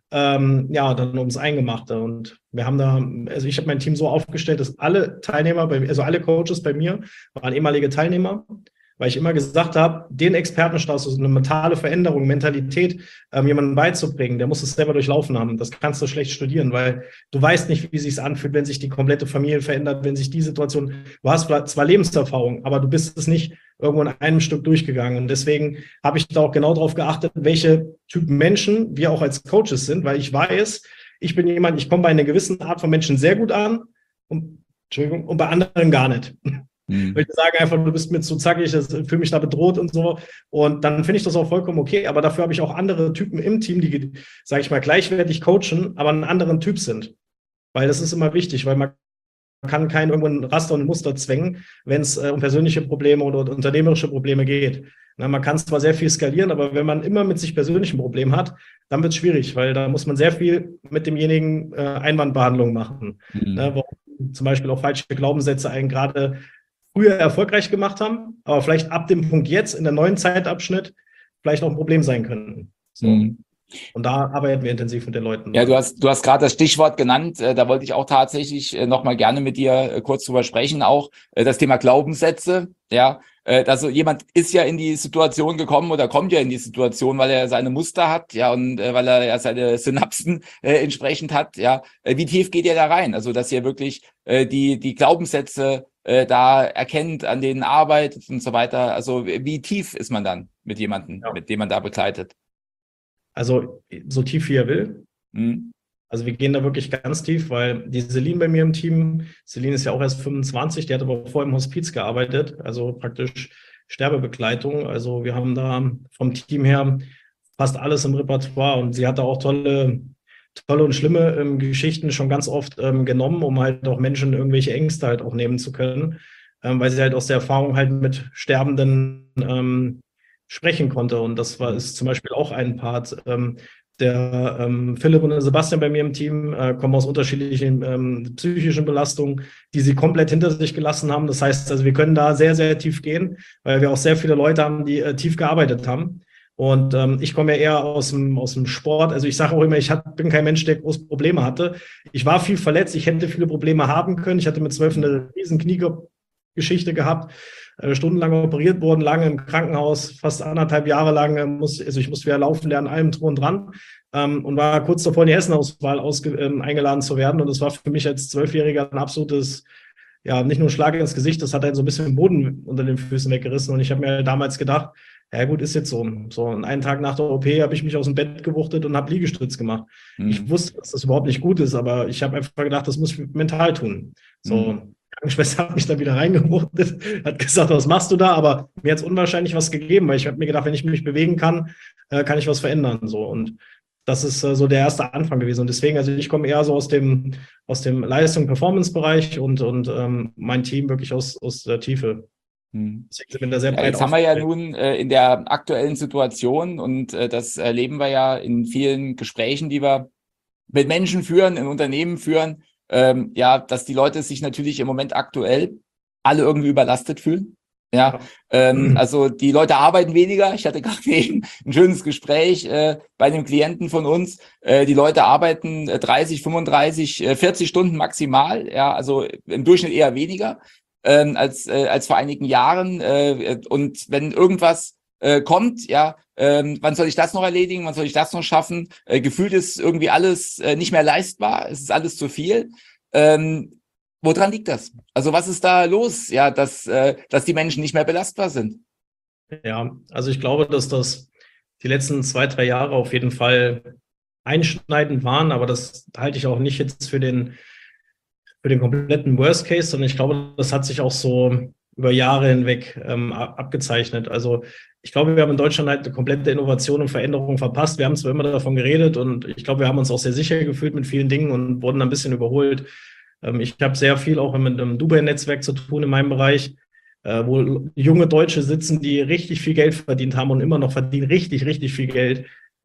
Ähm, ja, dann ums Eingemachte. Und wir haben da, also ich habe mein Team so aufgestellt, dass alle Teilnehmer, bei, also alle Coaches bei mir waren ehemalige Teilnehmer, weil ich immer gesagt habe, den Expertenstatus, eine mentale Veränderung, Mentalität, ähm, jemandem beizubringen, der muss es selber durchlaufen haben. Das kannst du schlecht studieren, weil du weißt nicht, wie es sich anfühlt, wenn sich die komplette Familie verändert, wenn sich die Situation, du hast zwar Lebenserfahrung, aber du bist es nicht irgendwo in einem Stück durchgegangen. Und deswegen habe ich da auch genau darauf geachtet, welche Typen Menschen wir auch als Coaches sind, weil ich weiß, ich bin jemand, ich komme bei einer gewissen Art von Menschen sehr gut an und, Entschuldigung, und bei anderen gar nicht.
Mhm.
Weil ich sage einfach, du bist mir zu zackig, ich fühle mich da bedroht und so. Und dann finde ich das auch vollkommen okay. Aber dafür habe ich auch andere Typen im Team, die, sage ich mal, gleichwertig coachen, aber einen anderen Typ sind. Weil das ist immer wichtig, weil man kann keinen irgendwo ein Raster und ein Muster zwängen, wenn es äh, um persönliche Probleme oder unternehmerische Probleme geht. Na, man kann zwar sehr viel skalieren, aber wenn man immer mit sich persönlichen Problemen hat, dann wird es schwierig, weil da muss man sehr viel mit demjenigen äh, Einwandbehandlung machen.
Mhm.
Ne, wo zum Beispiel auch falsche Glaubenssätze einen gerade früher erfolgreich gemacht haben, aber vielleicht ab dem Punkt jetzt in der neuen Zeitabschnitt vielleicht auch ein Problem sein könnten. So.
Mhm.
Und da arbeiten wir intensiv mit den Leuten.
Ja, du hast, du hast gerade das Stichwort genannt. Äh, da wollte ich auch tatsächlich äh, noch mal gerne mit dir äh, kurz drüber sprechen. Auch äh, das Thema Glaubenssätze. Ja, äh, also jemand ist ja in die Situation gekommen oder kommt ja in die Situation, weil er seine Muster hat, ja, und äh, weil er ja seine Synapsen äh, entsprechend hat. Ja, äh, wie tief geht ihr da rein? Also, dass ihr wirklich äh, die die Glaubenssätze äh, da erkennt, an denen arbeitet und so weiter. Also, wie tief ist man dann mit jemandem,
Ja.
mit dem man da begleitet?
Also so tief wie er will.
Mhm.
Also wir gehen da wirklich ganz tief, weil die Celine bei mir im Team, Celine ist ja auch erst fünfundzwanzig, die hat aber vorher im Hospiz gearbeitet, also praktisch Sterbebegleitung. Also wir haben da vom Team her fast alles im Repertoire und sie hat da auch tolle, tolle und schlimme ähm, Geschichten schon ganz oft ähm, genommen, um halt auch Menschen irgendwelche Ängste halt auch nehmen zu können, ähm, weil sie halt aus der Erfahrung halt mit Sterbenden ähm, sprechen konnte. Und das war ist zum Beispiel auch ein Part. Ähm, der ähm, Philipp und der Sebastian bei mir im Team äh, kommen aus unterschiedlichen ähm, psychischen Belastungen, die sie komplett hinter sich gelassen haben. Das heißt, also wir können da sehr, sehr tief gehen, weil wir auch sehr viele Leute haben, die äh, tief gearbeitet haben. Und ähm, ich komme ja eher aus dem, aus dem Sport. Also ich sage auch immer, ich hat, bin kein Mensch, der große Probleme hatte. Ich war viel verletzt, ich hätte viele Probleme haben können. Ich hatte mit zwölf eine riesen Kniegeschichte gehabt. Stundenlang operiert worden, lange im Krankenhaus, fast anderthalb Jahre lang, muss, also ich musste wieder laufen lernen, allem drum und dran, ähm, und war kurz davor, in die Hessenauswahl ausge, ähm, eingeladen zu werden. Und das war für mich als Zwölfjähriger ein absolutes, ja, nicht nur ein Schlag ins Gesicht, das hat einen so ein bisschen den Boden unter den Füßen weggerissen. Und ich habe mir damals gedacht, ja gut, ist jetzt so. So, und einen Tag nach der O P habe ich mich aus dem Bett gewuchtet und habe Liegestütz gemacht. Mhm. Ich wusste, dass das überhaupt nicht gut ist, aber ich habe einfach gedacht, das muss ich mental tun. So. Mhm. Die Krankenschwester hat mich da wieder reingewuchtet, hat gesagt, was machst du da? Aber mir hat es unwahrscheinlich was gegeben, weil ich habe mir gedacht, wenn ich mich bewegen kann, äh, kann ich was verändern. So. Und das ist äh, so der erste Anfang gewesen. Und deswegen, also ich komme eher so aus dem, aus dem Leistung-Performance-Bereich und, und ähm, mein Team wirklich aus, aus der Tiefe.
Hm.
Sind wir da sehr breit
ja, jetzt haben wir ja nun äh, in der aktuellen Situation, und äh, das erleben wir ja in vielen Gesprächen, die wir mit Menschen führen, in Unternehmen führen, ähm, ja, dass die Leute sich natürlich im Moment aktuell alle irgendwie überlastet fühlen. Ja, ähm, also die Leute arbeiten weniger. Ich hatte gerade eben ein schönes Gespräch äh, bei einem Klienten von uns. Äh, die Leute arbeiten äh, dreißig, fünfunddreißig, äh, vierzig Stunden maximal. Ja, also im Durchschnitt eher weniger ähm, als äh, als vor einigen Jahren. Äh, und wenn irgendwas äh, kommt, ja, Ähm, wann soll ich das noch erledigen? Wann soll ich das noch schaffen? Äh, gefühlt ist irgendwie alles äh, nicht mehr leistbar. Es ist alles zu viel. Ähm, woran liegt das? Also was ist da los? Ja, dass, äh, dass die Menschen nicht mehr belastbar sind.
Ja, also ich glaube, dass das die letzten zwei, drei Jahre auf jeden Fall einschneidend waren, aber das halte ich auch nicht jetzt für den, für den kompletten Worst Case, sondern ich glaube, das hat sich auch so über Jahre hinweg ähm, abgezeichnet. Also ich glaube, wir haben in Deutschland halt eine komplette Innovation und Veränderung verpasst. Wir haben zwar immer davon geredet und ich glaube, wir haben uns auch sehr sicher gefühlt mit vielen Dingen und wurden ein bisschen überholt. Ähm, ich habe sehr viel auch mit einem Dubai-Netzwerk zu tun in meinem Bereich, äh, wo junge Deutsche sitzen, die richtig viel Geld verdient haben und immer noch verdienen richtig, richtig viel Geld,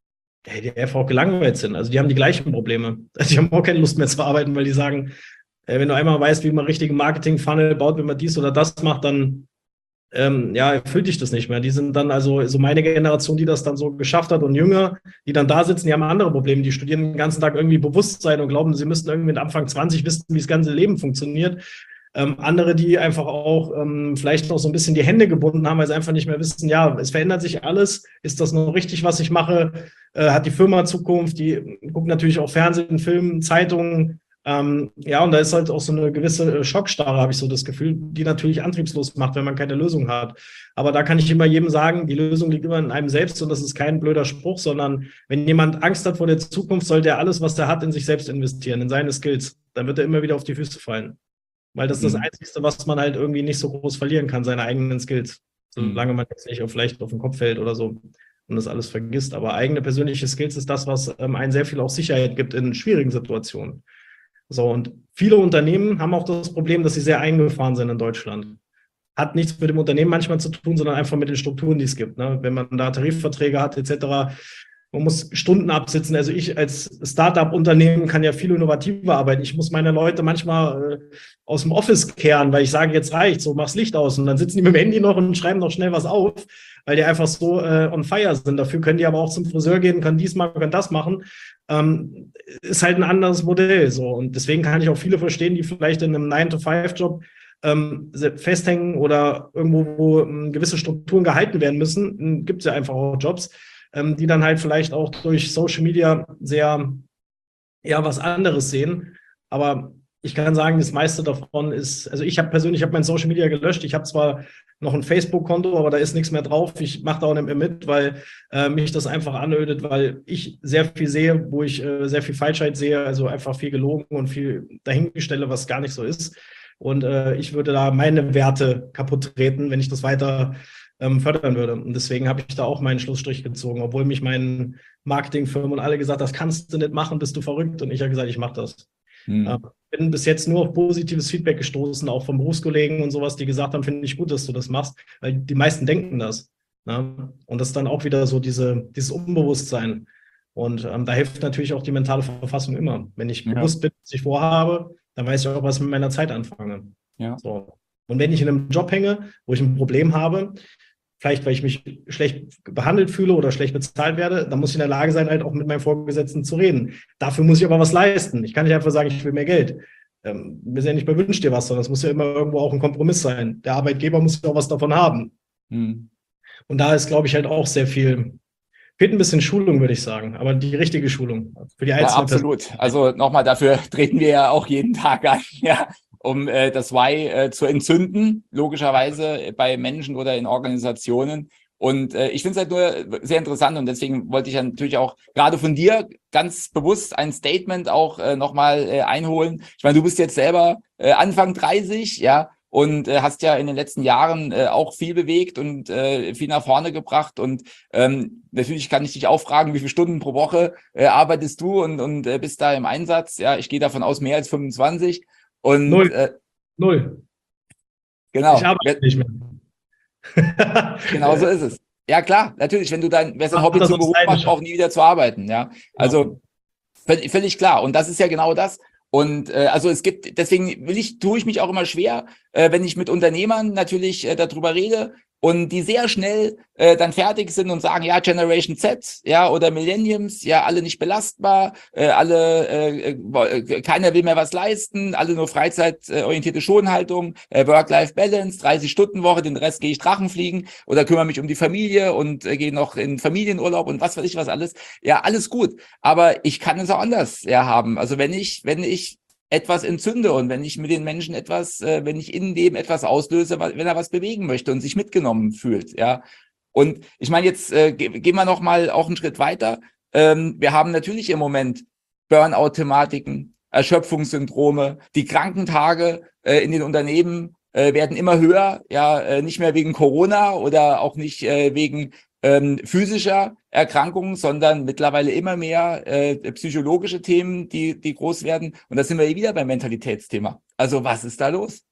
die einfach auch gelangweilt sind. Also die haben die gleichen Probleme. Also die haben auch keine Lust mehr zu arbeiten, weil die sagen, wenn du einmal weißt, wie man richtigen Marketing-Funnel baut, wenn man dies oder das macht, dann ähm, ja, erfüllt dich das nicht mehr. Die sind dann also so meine Generation, die das dann so geschafft hat und jünger, die dann da sitzen, die haben andere Probleme. Die studieren den ganzen Tag irgendwie Bewusstsein und glauben, sie müssten irgendwie mit Anfang zwanzig wissen, wie das ganze Leben funktioniert. Ähm, andere, die einfach auch ähm, vielleicht noch so ein bisschen die Hände gebunden haben, weil sie einfach nicht mehr wissen, ja, es verändert sich alles. Ist das noch richtig, was ich mache? Äh, hat die Firma Zukunft? Die gucken natürlich auch Fernsehen, Film, Zeitungen. Ähm, ja, und da ist halt auch so eine gewisse Schockstarre, habe ich so das Gefühl, die natürlich antriebslos macht, wenn man keine Lösung hat. Aber da kann ich immer jedem sagen, die Lösung liegt immer in einem selbst und das ist kein blöder Spruch, sondern wenn jemand Angst hat vor der Zukunft, sollte er alles, was er hat, in sich selbst investieren, in seine Skills. Dann wird er immer wieder auf die Füße fallen. Weil das ist das Einzige, was man halt irgendwie nicht so groß verlieren kann, seine eigenen Skills. Solange man jetzt nicht auf, vielleicht auf den Kopf fällt oder so und das alles vergisst. Aber eigene persönliche Skills ist das, was ähm, einen sehr viel auch Sicherheit gibt in schwierigen Situationen. So, und viele Unternehmen haben auch das Problem, dass sie sehr eingefahren sind in Deutschland. Hat nichts mit dem Unternehmen manchmal zu tun, sondern einfach mit den Strukturen, die es gibt. Ne? Wenn man da Tarifverträge hat, et cetera, man muss Stunden absitzen. Also ich als Startup-Unternehmen kann ja viel innovativer arbeiten. Ich muss meine Leute manchmal äh, aus dem Office kehren, weil ich sage, jetzt reicht, so mach's Licht aus. Und dann sitzen die mit dem Handy noch und schreiben noch schnell was auf, weil die einfach so äh, on fire sind. Dafür können die aber auch zum Friseur gehen, können dies machen, können das machen. Ähm, ist halt ein anderes Modell. So. Und deswegen kann ich auch viele verstehen, die vielleicht in einem nine to five Job ähm, festhängen oder irgendwo, wo ähm, gewisse Strukturen gehalten werden müssen. Gibt es ja einfach auch Jobs, ähm, die dann halt vielleicht auch durch Social Media sehr, ja, was anderes sehen. Aber ich kann sagen, das meiste davon ist, also ich habe persönlich, ich habe mein Social Media gelöscht. Ich habe zwar noch ein Facebook-Konto, aber da ist nichts mehr drauf. Ich mache da auch nicht mehr mit, weil äh, mich das einfach anödet, weil ich sehr viel sehe, wo ich äh, sehr viel Falschheit sehe, also einfach viel gelogen und viel dahingestellt, was gar nicht so ist. Und äh, ich würde da meine Werte kaputt treten, wenn ich das weiter ähm, fördern würde. Und deswegen habe ich da auch meinen Schlussstrich gezogen, obwohl mich meinen Marketingfirmen und alle gesagt haben, das kannst du nicht machen, bist du verrückt. Und ich habe gesagt, ich mache das. Ich hm. bin bis jetzt nur auf positives Feedback gestoßen, auch von Berufskollegen und sowas, die gesagt haben, finde ich gut, dass du das machst, weil die meisten denken das. Ne? Und das ist dann auch wieder so diese, dieses Unbewusstsein. Und ähm, da hilft natürlich auch die mentale Verfassung immer. Wenn ich ja. bewusst bin, was ich vorhabe, dann weiß ich auch, was ich mit meiner Zeit anfange. Ja. So. Und wenn ich in einem Job hänge, wo ich ein Problem habe, vielleicht weil ich mich schlecht behandelt fühle oder schlecht bezahlt werde, dann muss ich in der Lage sein, halt auch mit meinem Vorgesetzten zu reden. Dafür muss ich aber was leisten. Ich kann nicht einfach sagen, ich will mehr Geld. Ähm, wir sind ja nicht bei Wünsch dir was, sondern es muss ja immer irgendwo auch ein Kompromiss sein. Der Arbeitgeber muss ja auch was davon haben. Hm. Und da ist, glaube ich, halt auch sehr viel, fehlt ein bisschen Schulung, würde ich sagen, aber die richtige Schulung für die einzelne
Ja, absolut. Person. Also nochmal, dafür treten wir ja auch jeden Tag an, ja, um äh, das Why äh, zu entzünden, logischerweise bei Menschen oder in Organisationen. Und äh, ich finde es halt nur sehr interessant und deswegen wollte ich ja natürlich auch gerade von dir ganz bewusst ein Statement auch äh, nochmal äh, einholen. Ich meine, du bist jetzt selber äh, Anfang dreißig, ja, und äh, hast ja in den letzten Jahren äh, auch viel bewegt und äh, viel nach vorne gebracht. Und ähm, natürlich kann ich dich auch fragen, wie viele Stunden pro Woche äh, arbeitest du und, und äh, bist da im Einsatz? Ja, ich gehe davon aus, mehr als fünfundzwanzig. Und,
Null.
Äh,
Null.
Genau.
Ich arbeite nicht mehr.
Genau so ist es. Ja, klar, natürlich, wenn du dein, wer sein Hobby zum Beruf macht, auch nie wieder zu arbeiten, ja. Also völlig, völlig klar. Und das ist ja genau das. Und äh, also es gibt, deswegen will ich, tue ich mich auch immer schwer, äh, wenn ich mit Unternehmern natürlich äh, darüber rede, und die sehr schnell äh, dann fertig sind und sagen, ja, Generation Z, ja, oder Millenniums, ja, alle nicht belastbar, äh, alle, äh, äh, keiner will mehr was leisten, alle nur freizeitorientierte Schonhaltung, äh, Work-Life-Balance, dreißig-Stunden-Woche, den Rest gehe ich Drachenfliegen oder kümmere mich um die Familie und äh, gehe noch in Familienurlaub und was weiß ich was alles. Ja, alles gut, aber ich kann es auch anders ja haben. Also wenn ich, wenn ich etwas entzünde und wenn ich mit den Menschen etwas, äh, wenn ich in dem etwas auslöse, wenn er was bewegen möchte und sich mitgenommen fühlt, ja. Und ich meine, jetzt äh, ge gehen wir noch mal auch einen Schritt weiter. Ähm, wir haben natürlich im Moment Burnout-Thematiken, Erschöpfungssyndrome, die Krankentage äh, in den Unternehmen äh, werden immer höher, ja, äh, nicht mehr wegen Corona oder auch nicht äh, wegen ähm, physischer Erkrankungen, sondern mittlerweile immer mehr äh, psychologische Themen, die, die groß werden. Und da sind wir wieder beim Mentalitätsthema. Also was ist da los?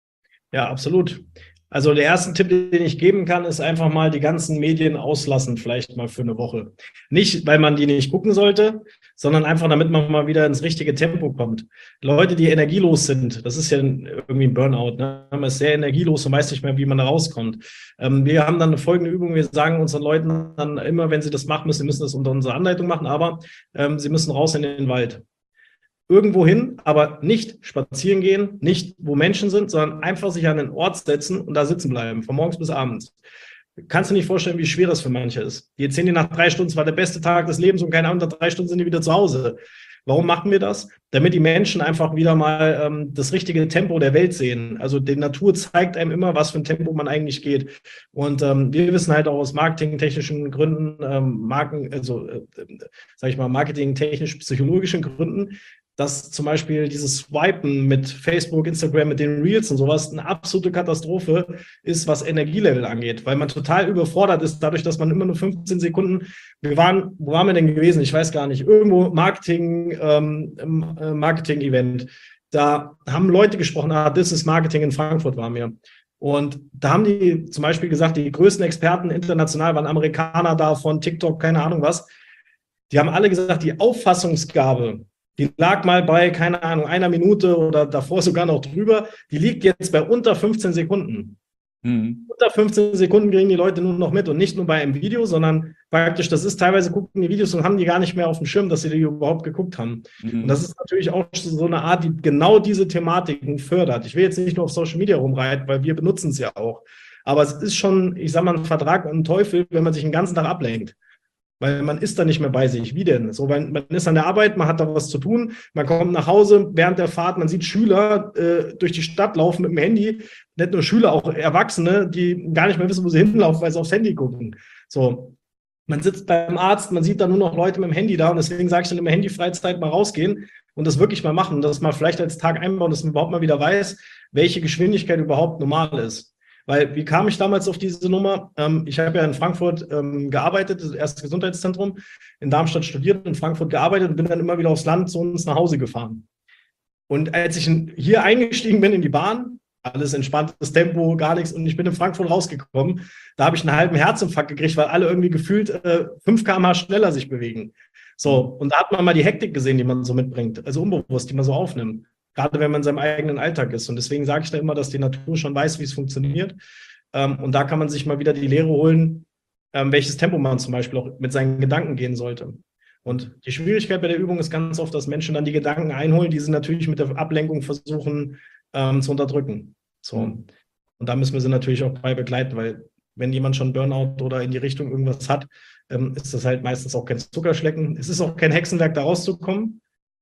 Ja, absolut. Also der erste Tipp, den ich geben kann, ist einfach mal die ganzen Medien auslassen, vielleicht mal für eine Woche. Nicht, weil man die nicht gucken sollte, sondern einfach, damit man mal wieder ins richtige Tempo kommt. Leute, die energielos sind, das ist ja irgendwie ein Burnout, ne? Man ist sehr energielos und weiß nicht mehr, wie man da rauskommt. Ähm, wir haben dann eine folgende Übung, wir sagen unseren Leuten dann immer, wenn sie das machen müssen, sie müssen das unter unserer Anleitung machen, aber ähm, sie müssen raus in den Wald. Irgendwo hin, aber nicht spazieren gehen, nicht wo Menschen sind, sondern einfach sich an den Ort setzen und da sitzen bleiben, von morgens bis abends. Kannst du nicht vorstellen, wie schwer das für manche ist. Die erzählen dir nach drei Stunden, es war der beste Tag des Lebens und keine Ahnung, nach drei Stunden sind die wieder zu Hause. Warum machen wir das? Damit die Menschen einfach wieder mal ähm, das richtige Tempo der Welt sehen. Also die Natur zeigt einem immer, was für ein Tempo man eigentlich geht. Und ähm, wir wissen halt auch aus marketingtechnischen Gründen, ähm, Marken, also äh, sag ich mal, marketingtechnisch-psychologischen Gründen, dass zum Beispiel dieses Swipen mit Facebook, Instagram, mit den Reels und sowas eine absolute Katastrophe ist, was Energielevel angeht, weil man total überfordert ist, dadurch, dass man immer nur fünfzehn Sekunden, wir waren, wo waren wir denn gewesen? Ich weiß gar nicht, irgendwo Marketing, ähm, äh, Marketing-Event. Da haben Leute gesprochen, ah, this is Marketing in Frankfurt waren wir. Und da haben die zum Beispiel gesagt, die größten Experten international waren Amerikaner da von TikTok, keine Ahnung was. Die haben alle gesagt, die Auffassungsgabe, die lag mal bei, keine Ahnung, einer Minute oder davor sogar noch drüber. Die liegt jetzt bei unter fünfzehn Sekunden. Mhm. Unter fünfzehn Sekunden kriegen die Leute nur noch mit und nicht nur bei einem Video, sondern praktisch, das ist teilweise, gucken die Videos und haben die gar nicht mehr auf dem Schirm, dass sie die überhaupt geguckt haben. Mhm. Und das ist natürlich auch so eine Art, die genau diese Thematiken fördert. Ich will jetzt nicht nur auf Social Media rumreiten, weil wir benutzen es ja auch. Aber es ist schon, ich sag mal, ein Vertrag und ein Teufel, wenn man sich den ganzen Tag ablenkt. Weil man ist da nicht mehr bei sich. Wie denn? So, man, man ist an der Arbeit, man hat da was zu tun, man kommt nach Hause während der Fahrt, man sieht Schüler äh, durch die Stadt laufen mit dem Handy, nicht nur Schüler, auch Erwachsene, die gar nicht mehr wissen, wo sie hinlaufen, weil sie aufs Handy gucken. So, man sitzt beim Arzt, man sieht da nur noch Leute mit dem Handy da und deswegen sage ich dann immer Handyfreizeit mal rausgehen und das wirklich mal machen und das mal vielleicht als Tag einbauen, dass man überhaupt mal wieder weiß, welche Geschwindigkeit überhaupt normal ist. Weil, wie kam ich damals auf diese Nummer? Ähm, ich habe ja in Frankfurt ähm, gearbeitet, das erste Gesundheitszentrum, in Darmstadt studiert, in Frankfurt gearbeitet und bin dann immer wieder aufs Land zu uns nach Hause gefahren. Und als ich in, hier eingestiegen bin in die Bahn, alles entspanntes Tempo, gar nichts, und ich bin in Frankfurt rausgekommen, da habe ich einen halben Herzinfarkt gekriegt, weil alle irgendwie gefühlt äh, fünf Kilometer pro Stunde schneller sich bewegen. So, und da hat man mal die Hektik gesehen, die man so mitbringt, also unbewusst, die man so aufnimmt. Gerade wenn man in seinem eigenen Alltag ist. Und deswegen sage ich da immer, dass die Natur schon weiß, wie es funktioniert. Ähm, und da kann man sich mal wieder die Lehre holen, ähm, welches Tempo man zum Beispiel auch mit seinen Gedanken gehen sollte. Und die Schwierigkeit bei der Übung ist ganz oft, dass Menschen dann die Gedanken einholen, die sie natürlich mit der Ablenkung versuchen ähm, zu unterdrücken. So. Und da müssen wir sie natürlich auch bei begleiten, weil wenn jemand schon Burnout oder in die Richtung irgendwas hat, ähm, ist das halt meistens auch kein Zuckerschlecken. Es ist auch kein Hexenwerk, da rauszukommen,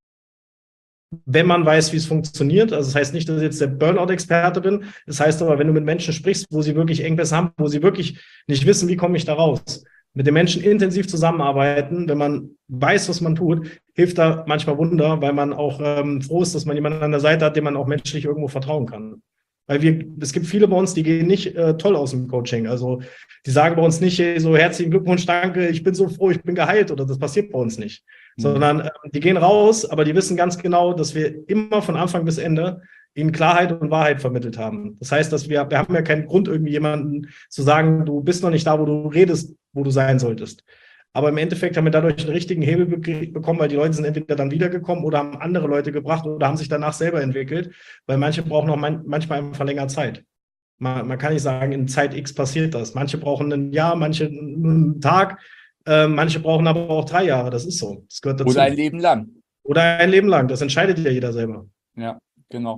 wenn man weiß, wie es funktioniert. Also das heißt nicht, dass ich jetzt der Burnout-Experte bin. Das heißt aber, wenn du mit Menschen sprichst, wo sie wirklich Engpässe haben, wo sie wirklich nicht wissen, wie komme ich da raus, mit den Menschen intensiv zusammenarbeiten, wenn man weiß, was man tut, hilft da manchmal Wunder, weil man auch ähm, froh ist, dass man jemanden an der Seite hat, dem man auch menschlich irgendwo vertrauen kann. Weil wir, es gibt viele bei uns, die gehen nicht äh, toll aus dem Coaching. Also die sagen bei uns nicht so, herzlichen Glückwunsch, danke, ich bin so froh, ich bin geheilt, oder das passiert bei uns nicht. Mhm. Sondern äh, die gehen raus, aber die wissen ganz genau, dass wir immer von Anfang bis Ende ihnen Klarheit und Wahrheit vermittelt haben. Das heißt, dass wir, wir haben ja keinen Grund, irgendwie jemanden zu sagen, du bist noch nicht da, wo du redest, wo du sein solltest. Aber im Endeffekt haben wir dadurch einen richtigen Hebel be- bekommen, weil die Leute sind entweder dann wiedergekommen oder haben andere Leute gebracht oder haben sich danach selber entwickelt, weil manche brauchen auch man- manchmal einfach länger Zeit. Man, man kann nicht sagen, in Zeit X passiert das. Manche brauchen ein Jahr, manche einen Tag, äh, manche brauchen aber auch drei Jahre. Das ist so. Das gehört dazu.
Oder ein Leben lang.
Oder ein Leben lang. Das entscheidet ja jeder selber.
Ja, genau.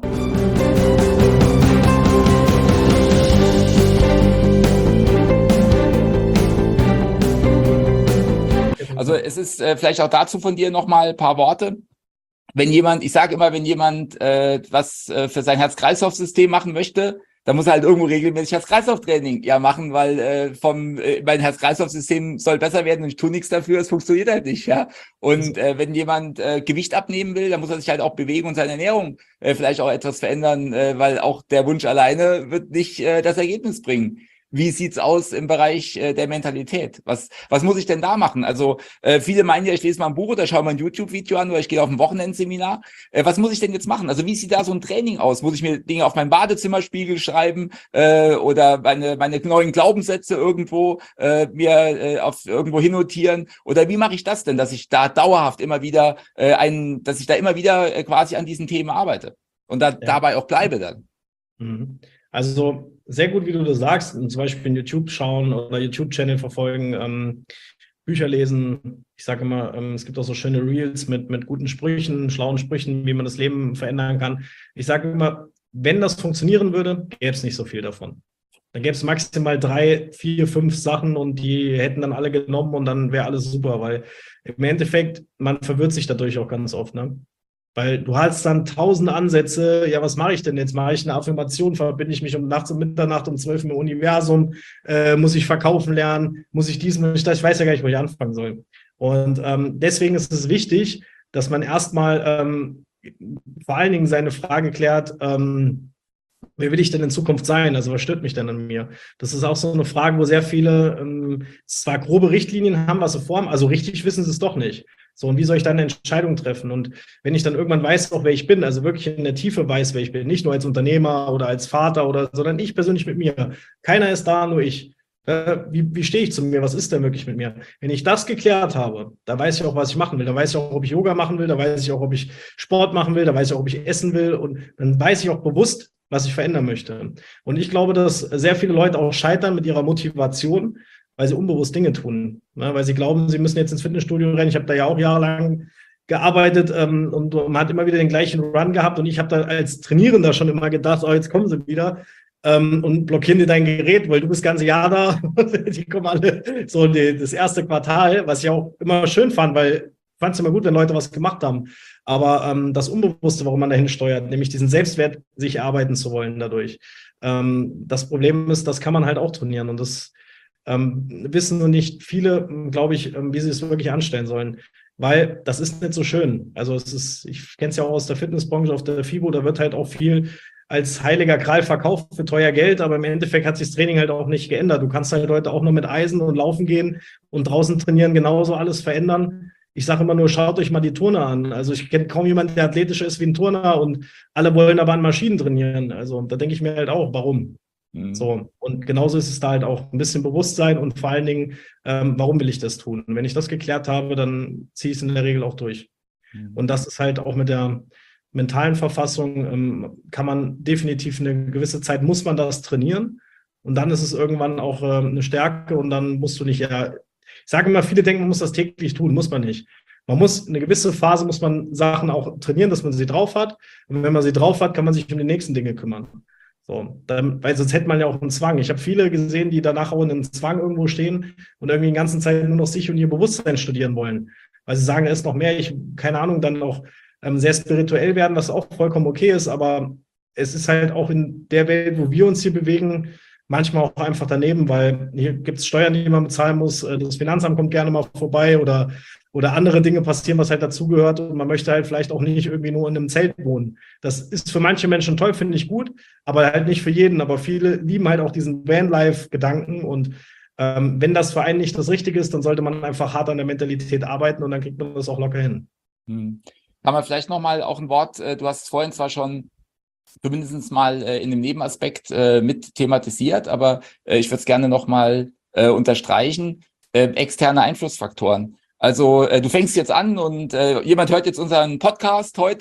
Also es ist äh, vielleicht auch dazu von dir nochmal ein paar Worte. Wenn jemand, ich sage immer, wenn jemand äh, was äh, für sein Herz-Kreislauf-System machen möchte, dann muss er halt irgendwo regelmäßig Herz-Kreislauf-Training ja machen, weil äh, vom äh, mein Herz-Kreislauf-System soll besser werden und ich tue nichts dafür, es funktioniert halt nicht, ja. Und äh, wenn jemand äh, Gewicht abnehmen will, dann muss er sich halt auch bewegen und seine Ernährung äh, vielleicht auch etwas verändern, äh, weil auch der Wunsch alleine wird nicht äh, das Ergebnis bringen. Wie sieht's aus im Bereich äh, der Mentalität? Was was muss ich denn da machen? Also äh, viele meinen ja, ich lese mal ein Buch oder schaue mal ein YouTube-Video an oder ich gehe auf ein Wochenendseminar. Äh, was muss ich denn jetzt machen? Also wie sieht da so ein Training aus? Muss ich mir Dinge auf meinen Badezimmerspiegel schreiben äh, oder meine meine neuen Glaubenssätze irgendwo äh, mir äh, auf irgendwo hinnotieren? Oder wie mache ich das denn, dass ich da dauerhaft immer wieder äh, einen, dass ich da immer wieder äh, quasi an diesen Themen arbeite und da, ja. dabei auch bleibe dann?
Mhm. Also sehr gut, wie du das sagst, zum Beispiel YouTube schauen oder YouTube-Channel verfolgen, ähm, Bücher lesen. Ich sage immer, ähm, es gibt auch so schöne Reels mit, mit guten Sprüchen, schlauen Sprüchen, wie man das Leben verändern kann. Ich sage immer, wenn das funktionieren würde, gäbe es nicht so viel davon. Dann gäbe es maximal drei, vier, fünf Sachen und die hätten dann alle genommen und dann wäre alles super, weil im Endeffekt, man verwirrt sich dadurch auch ganz oft, ne? Weil du hast dann tausend Ansätze, ja, was mache ich denn jetzt? Mache ich eine Affirmation, verbinde ich mich um nachts um Mitternacht um zwölf im Universum, äh, muss ich verkaufen lernen, muss ich dies, muss ich das, ich weiß ja gar nicht, wo ich anfangen soll. Und ähm, deswegen ist es wichtig, dass man erstmal ähm, vor allen Dingen seine Frage klärt, ähm, wer will ich denn in Zukunft sein? Also was stört mich denn an mir? Das ist auch so eine Frage, wo sehr viele ähm, zwar grobe Richtlinien haben, was sie formen, also richtig wissen sie es doch nicht. So, und wie soll ich dann eine Entscheidung treffen? Und wenn ich dann irgendwann weiß, auch wer ich bin, also wirklich in der Tiefe weiß, wer ich bin, nicht nur als Unternehmer oder als Vater oder, sondern ich persönlich mit mir. Keiner ist da, nur ich. Äh, wie, wie stehe ich zu mir? Was ist denn wirklich mit mir? Wenn ich das geklärt habe, da weiß ich auch, was ich machen will. Da weiß ich auch, ob ich Yoga machen will. Da weiß ich auch, ob ich Sport machen will. Da weiß ich auch, ob ich essen will. Und dann weiß ich auch bewusst, was ich verändern möchte. Und ich glaube, dass sehr viele Leute auch scheitern mit ihrer Motivation, weil sie unbewusst Dinge tun, ne? Weil sie glauben, sie müssen jetzt ins Fitnessstudio rennen. Ich habe da ja auch jahrelang gearbeitet ähm, und man hat immer wieder den gleichen Run gehabt und ich habe da als Trainierender schon immer gedacht, oh, jetzt kommen sie wieder ähm, und blockieren dir dein Gerät, weil du bist das ganze Jahr da. Die kommen alle so die, das erste Quartal, was ich auch immer schön fand, weil ich fand es immer gut, wenn Leute was gemacht haben. Aber ähm, das Unbewusste, warum man dahin steuert, nämlich diesen Selbstwert sich erarbeiten zu wollen dadurch. Ähm, das Problem ist, das kann man halt auch trainieren und das Ähm, wissen nur nicht viele, glaube ich, ähm, wie sie es wirklich anstellen sollen. Weil das ist nicht so schön. Also es ist, ich kenne es ja auch aus der Fitnessbranche, auf der FIBO, da wird halt auch viel als heiliger Gral verkauft für teuer Geld, aber im Endeffekt hat sich das Training halt auch nicht geändert. Du kannst halt heute auch noch mit Eisen und Laufen gehen und draußen trainieren, genauso alles verändern. Ich sage immer nur, schaut euch mal die Turner an. Also ich kenne kaum jemanden, der athletischer ist wie ein Turner und alle wollen aber an Maschinen trainieren. Also da denke ich mir halt auch, warum? So, und genauso ist es da halt auch ein bisschen Bewusstsein und vor allen Dingen, ähm, warum will ich das tun? Und wenn ich das geklärt habe, dann ziehe ich es in der Regel auch durch. Mhm. Und das ist halt auch mit der mentalen Verfassung, ähm, kann man definitiv eine gewisse Zeit, muss man das trainieren. Und dann ist es irgendwann auch äh, eine Stärke und dann musst du nicht, ja, ich sage immer, viele denken, man muss das täglich tun, muss man nicht. Man muss, eine gewisse Phase muss man Sachen auch trainieren, dass man sie drauf hat. Und wenn man sie drauf hat, kann man sich um die nächsten Dinge kümmern. So, dann, weil sonst hätte man ja auch einen Zwang. Ich habe viele gesehen, die danach auch in einem Zwang irgendwo stehen und irgendwie die ganze Zeit nur noch sich und ihr Bewusstsein studieren wollen. Weil sie sagen, es ist noch mehr, ich, keine Ahnung, dann auch ähm, sehr spirituell werden, was auch vollkommen okay ist, aber es ist halt auch in der Welt, wo wir uns hier bewegen, manchmal auch einfach daneben, weil hier gibt es Steuern, die man bezahlen muss, das Finanzamt kommt gerne mal vorbei oder oder andere Dinge passieren, was halt dazugehört und man möchte halt vielleicht auch nicht irgendwie nur in einem Zelt wohnen. Das ist für manche Menschen toll, finde ich gut, aber halt nicht für jeden. Aber viele lieben halt auch diesen Vanlife-Gedanken und ähm, wenn das für einen nicht das Richtige ist, dann sollte man einfach hart an der Mentalität arbeiten und dann kriegt man das auch locker hin.
Hm. Kann man vielleicht nochmal auch ein Wort, äh, du hast es vorhin zwar schon zumindest mal äh, in dem Nebenaspekt äh, mit thematisiert, aber äh, ich würde es gerne nochmal äh, unterstreichen, äh, externe Einflussfaktoren. Also äh, du fängst jetzt an und äh, jemand hört jetzt unseren Podcast heute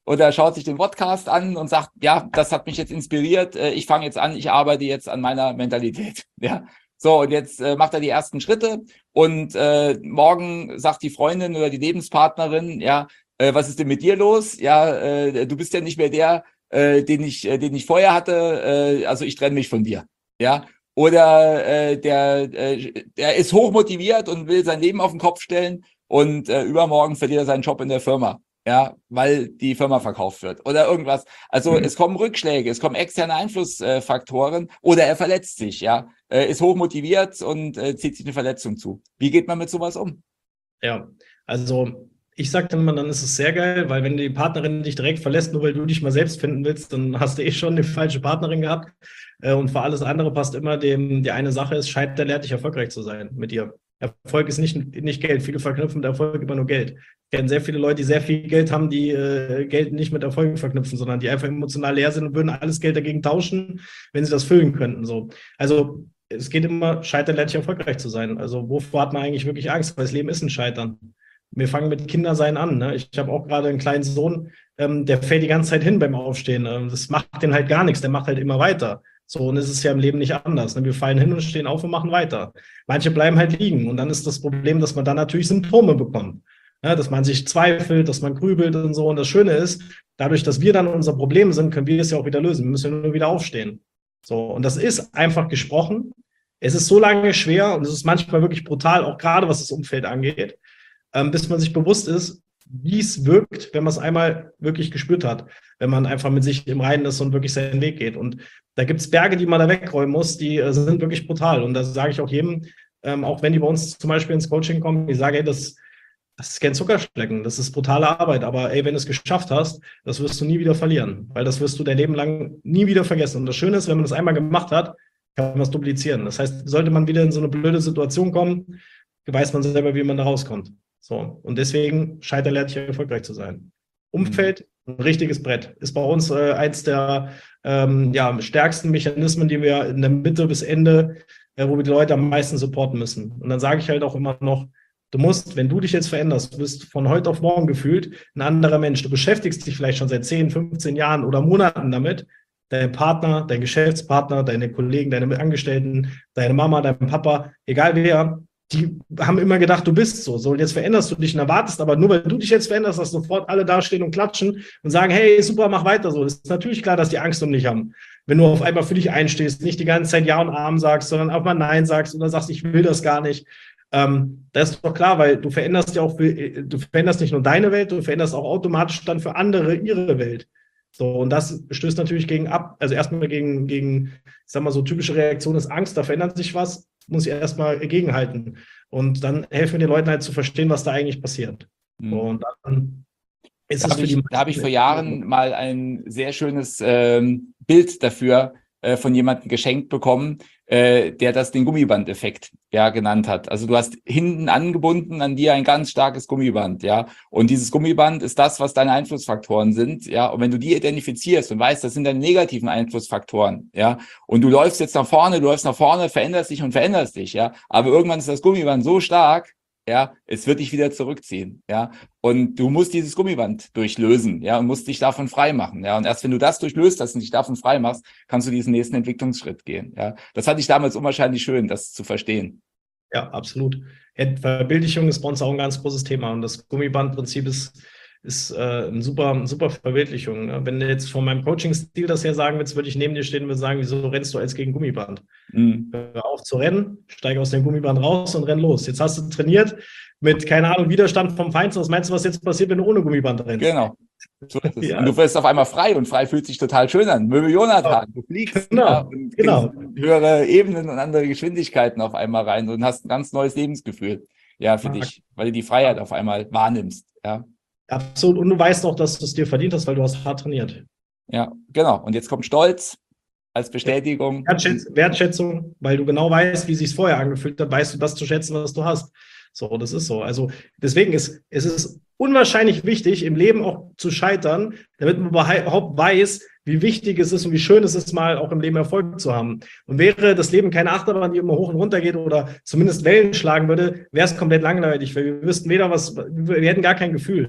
oder schaut sich den Podcast an und sagt, ja, das hat mich jetzt inspiriert, äh, ich fange jetzt an, ich arbeite jetzt an meiner Mentalität. Ja. So, und jetzt äh, macht er die ersten Schritte und äh, morgen sagt die Freundin oder die Lebenspartnerin, ja, äh, was ist denn mit dir los? Ja, äh, du bist ja nicht mehr der, äh, den ich, äh, den ich vorher hatte, äh, also ich trenne mich von dir. Ja. Oder äh, der, äh, der ist hochmotiviert und will sein Leben auf den Kopf stellen und äh, übermorgen verliert er seinen Job in der Firma, ja, weil die Firma verkauft wird oder irgendwas. Also mhm. es kommen Rückschläge, es kommen externe Einflussfaktoren äh, oder er verletzt sich, ja, äh, ist hochmotiviert und äh, zieht sich eine Verletzung zu. Wie geht man mit sowas um?
Ja, also ich sage dann immer, dann ist es sehr geil, weil wenn die Partnerin dich direkt verlässt, nur weil du dich mal selbst finden willst, dann hast du eh schon eine falsche Partnerin gehabt. Und für alles andere passt immer dem, die eine Sache ist, Scheitern lehrt dich erfolgreich zu sein mit ihr. Erfolg ist nicht, nicht Geld. Viele verknüpfen mit Erfolg immer nur Geld. Ich kenne sehr viele Leute, die sehr viel Geld haben, die äh, Geld nicht mit Erfolg verknüpfen, sondern die einfach emotional leer sind und würden alles Geld dagegen tauschen, wenn sie das füllen könnten. So. Also es geht immer, Scheitern lehrt dich erfolgreich zu sein. Also wovor hat man eigentlich wirklich Angst? Weil das Leben ist ein Scheitern. Wir fangen mit Kindersein an. Ne? Ich habe auch gerade einen kleinen Sohn, ähm, der fällt die ganze Zeit hin beim Aufstehen. Ähm, das macht den halt gar nichts, der macht halt immer weiter. So, und es ist ja im Leben nicht anders. Ne? Wir fallen hin und stehen auf und machen weiter. Manche bleiben halt liegen. Und dann ist das Problem, dass man dann natürlich Symptome bekommt. Ja, dass man sich zweifelt, dass man grübelt und so. Und das Schöne ist, dadurch, dass wir dann unser Problem sind, können wir es ja auch wieder lösen. Wir müssen ja nur wieder aufstehen. So, und das ist einfach gesprochen. Es ist so lange schwer und es ist manchmal wirklich brutal, auch gerade was das Umfeld angeht, ähm, bis man sich bewusst ist, wie es wirkt, wenn man es einmal wirklich gespürt hat, wenn man einfach mit sich im Reinen ist und wirklich seinen Weg geht. Und da gibt es Berge, die man da wegräumen muss, die äh, sind wirklich brutal. Und das sage ich auch jedem, ähm, auch wenn die bei uns zum Beispiel ins Coaching kommen, ich sage, ey, das, das ist kein Zuckerschlecken, das ist brutale Arbeit. Aber ey, wenn du es geschafft hast, das wirst du nie wieder verlieren, weil das wirst du dein Leben lang nie wieder vergessen. Und das Schöne ist, wenn man das einmal gemacht hat, kann man es duplizieren. Das heißt, sollte man wieder in so eine blöde Situation kommen, weiß man selber, wie man da rauskommt. So, und deswegen Scheitern lehrt dich erfolgreich zu sein. Umfeld, ein richtiges Brett. Ist bei uns äh, eins der ähm, ja, stärksten Mechanismen, die wir in der Mitte bis Ende, äh, wo wir die Leute am meisten supporten müssen. Und dann sage ich halt auch immer noch, du musst, wenn du dich jetzt veränderst, du bist von heute auf morgen gefühlt ein anderer Mensch. Du beschäftigst dich vielleicht schon seit zehn, fünfzehn Jahren oder Monaten damit, dein Partner, dein Geschäftspartner, deine Kollegen, deine Angestellten, deine Mama, dein Papa, egal wer, die haben immer gedacht, du bist so. So, und jetzt veränderst du dich und erwartest, aber nur weil du dich jetzt veränderst, dass sofort alle dastehen und klatschen und sagen, hey, super, mach weiter so. Das ist natürlich klar, dass die Angst um dich haben. Wenn du auf einmal für dich einstehst, nicht die ganze Zeit Ja und Amen sagst, sondern auch mal Nein sagst oder sagst, ich will das gar nicht. Ähm, das ist doch klar, weil du veränderst ja auch, für, du veränderst nicht nur deine Welt, du veränderst auch automatisch dann für andere ihre Welt. So, und das stößt natürlich gegen ab, also erstmal gegen, gegen, ich sag mal so, typische Reaktion ist Angst, da verändert sich was, muss ich erstmal gegenhalten. Und dann helfen wir den Leuten halt zu verstehen, was da eigentlich passiert. Mhm. Und dann ist
da
es für
ich,
die.
Da habe ich vor Jahren mal ein sehr schönes ähm, Bild dafür äh, von jemandem geschenkt bekommen, äh, der das den Gummibandeffekt ja genannt hat. Also du hast hinten angebunden an dir ein ganz starkes Gummiband, ja. Und dieses Gummiband ist das, was deine Einflussfaktoren sind, ja. Und wenn du die identifizierst und weißt, das sind deine negativen Einflussfaktoren, ja. Und du läufst jetzt nach vorne, du läufst nach vorne, veränderst dich und veränderst dich, ja. Aber irgendwann ist das Gummiband so stark, ja, es wird dich wieder zurückziehen, ja. Und du musst dieses Gummiband durchlösen, ja, und musst dich davon frei machen, ja. Und erst wenn du das durchlöst hast und dich davon frei machst, kannst du diesen nächsten Entwicklungsschritt gehen, ja. Das fand ich damals unwahrscheinlich schön, das zu verstehen.
Ja, absolut. Verbildlichung ist bei uns auch ein ganz großes Thema und das Gummibandprinzip ist, ist äh, eine super, super Verbildlichung. Ne? Wenn du jetzt von meinem Coaching-Stil das her sagen willst, würde ich neben dir stehen und würde sagen, wieso rennst du als gegen Gummiband? Mhm. Hör auf zu rennen, steig aus dem Gummiband raus und renn los. Jetzt hast du trainiert mit, keine Ahnung, Widerstand vom Feind. Was meinst du, was jetzt passiert, wenn du ohne Gummiband rennst?
Genau. So ist es. Ja. Und du wirst auf einmal frei und frei fühlt sich total schön an. Möbel Jonathan, du fliegst
genau.
Ja, und
genau.
höhere Ebenen und andere Geschwindigkeiten auf einmal rein und hast ein ganz neues Lebensgefühl, ja, für ja. dich, weil du die Freiheit auf einmal wahrnimmst, ja.
Absolut. Und du weißt auch, dass du es dir verdient hast, weil du hast hart trainiert.
Ja, genau. Und jetzt kommt Stolz als Bestätigung.
Wertschätz- Wertschätzung, weil du genau weißt, wie es sich vorher angefühlt hat, weißt du das zu schätzen, was du hast. So, das ist so. Also deswegen ist es ist unwahrscheinlich wichtig, im Leben auch zu scheitern, damit man überhaupt weiß, wie wichtig es ist und wie schön es ist, mal auch im Leben Erfolg zu haben. Und wäre das Leben keine Achterbahn, die immer hoch und runter geht oder zumindest Wellen schlagen würde, wäre es komplett langweilig, weil wir wüssten weder was, wir hätten gar kein Gefühl.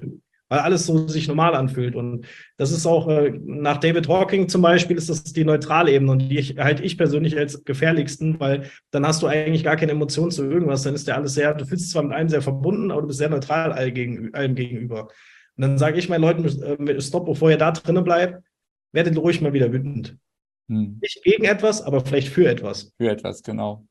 weil alles so sich normal anfühlt. Und das ist auch, äh, nach David Hawking zum Beispiel, ist das die neutrale Ebene und die ich, halte ich persönlich als gefährlichsten, weil dann hast du eigentlich gar keine Emotionen zu irgendwas, dann ist ja alles sehr, du fühlst dich zwar mit allem sehr verbunden, aber du bist sehr neutral allem gegenüber. Und dann sage ich meinen Leuten, äh, stopp, bevor ihr da drinnen bleibt, werdet ruhig mal wieder wütend. Hm. Nicht gegen etwas, aber vielleicht für etwas.
Für etwas, genau.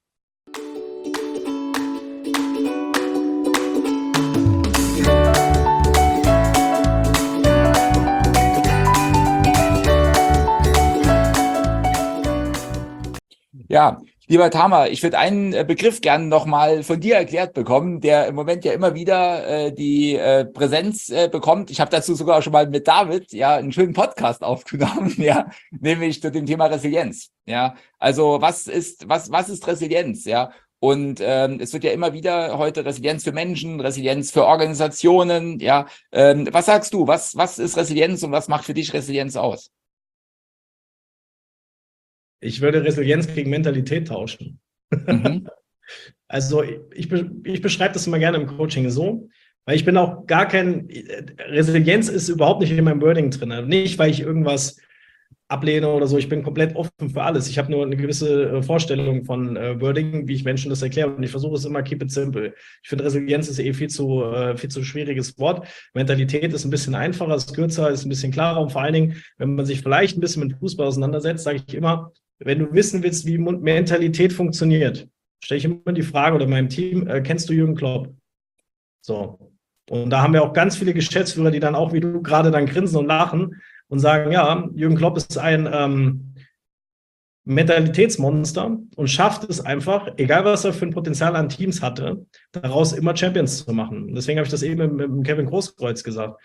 Ja, lieber Tamer, ich würde einen Begriff gerne nochmal von dir erklärt bekommen, der im Moment ja immer wieder äh, die äh, Präsenz äh, bekommt. Ich habe dazu sogar schon mal mit David ja einen schönen Podcast aufgenommen, ja, nämlich zu dem Thema Resilienz. Ja, also was ist was was ist Resilienz? Ja, und ähm, es wird ja immer wieder heute Resilienz für Menschen, Resilienz für Organisationen. Ja, ähm, was sagst du? Was was ist Resilienz und was macht für dich Resilienz aus?
Ich würde Resilienz gegen Mentalität tauschen. Mhm. Also ich, ich beschreibe das immer gerne im Coaching so, weil ich bin auch gar kein, Resilienz ist überhaupt nicht in meinem Wording drin. Nicht, weil ich irgendwas ablehne oder so, ich bin komplett offen für alles. Ich habe nur eine gewisse Vorstellung von äh, Wording, wie ich Menschen das erkläre und ich versuche es immer, keep it simple. Ich finde, Resilienz ist eh viel zu, äh, viel zu schwieriges Wort. Mentalität ist ein bisschen einfacher, ist kürzer, ist ein bisschen klarer und vor allen Dingen, wenn man sich vielleicht ein bisschen mit Fußball auseinandersetzt, sage ich immer, wenn du wissen willst, wie Mentalität funktioniert, stelle ich immer die Frage oder meinem Team, äh, kennst du Jürgen Klopp? So. Und da haben wir auch ganz viele Geschäftsführer, die dann auch wie du gerade dann grinsen und lachen und sagen, ja, Jürgen Klopp ist ein ähm, Mentalitätsmonster und schafft es einfach, egal was er für ein Potenzial an Teams hatte, daraus immer Champions zu machen. Und deswegen habe ich das eben mit, mit Kevin Großkreuz gesagt.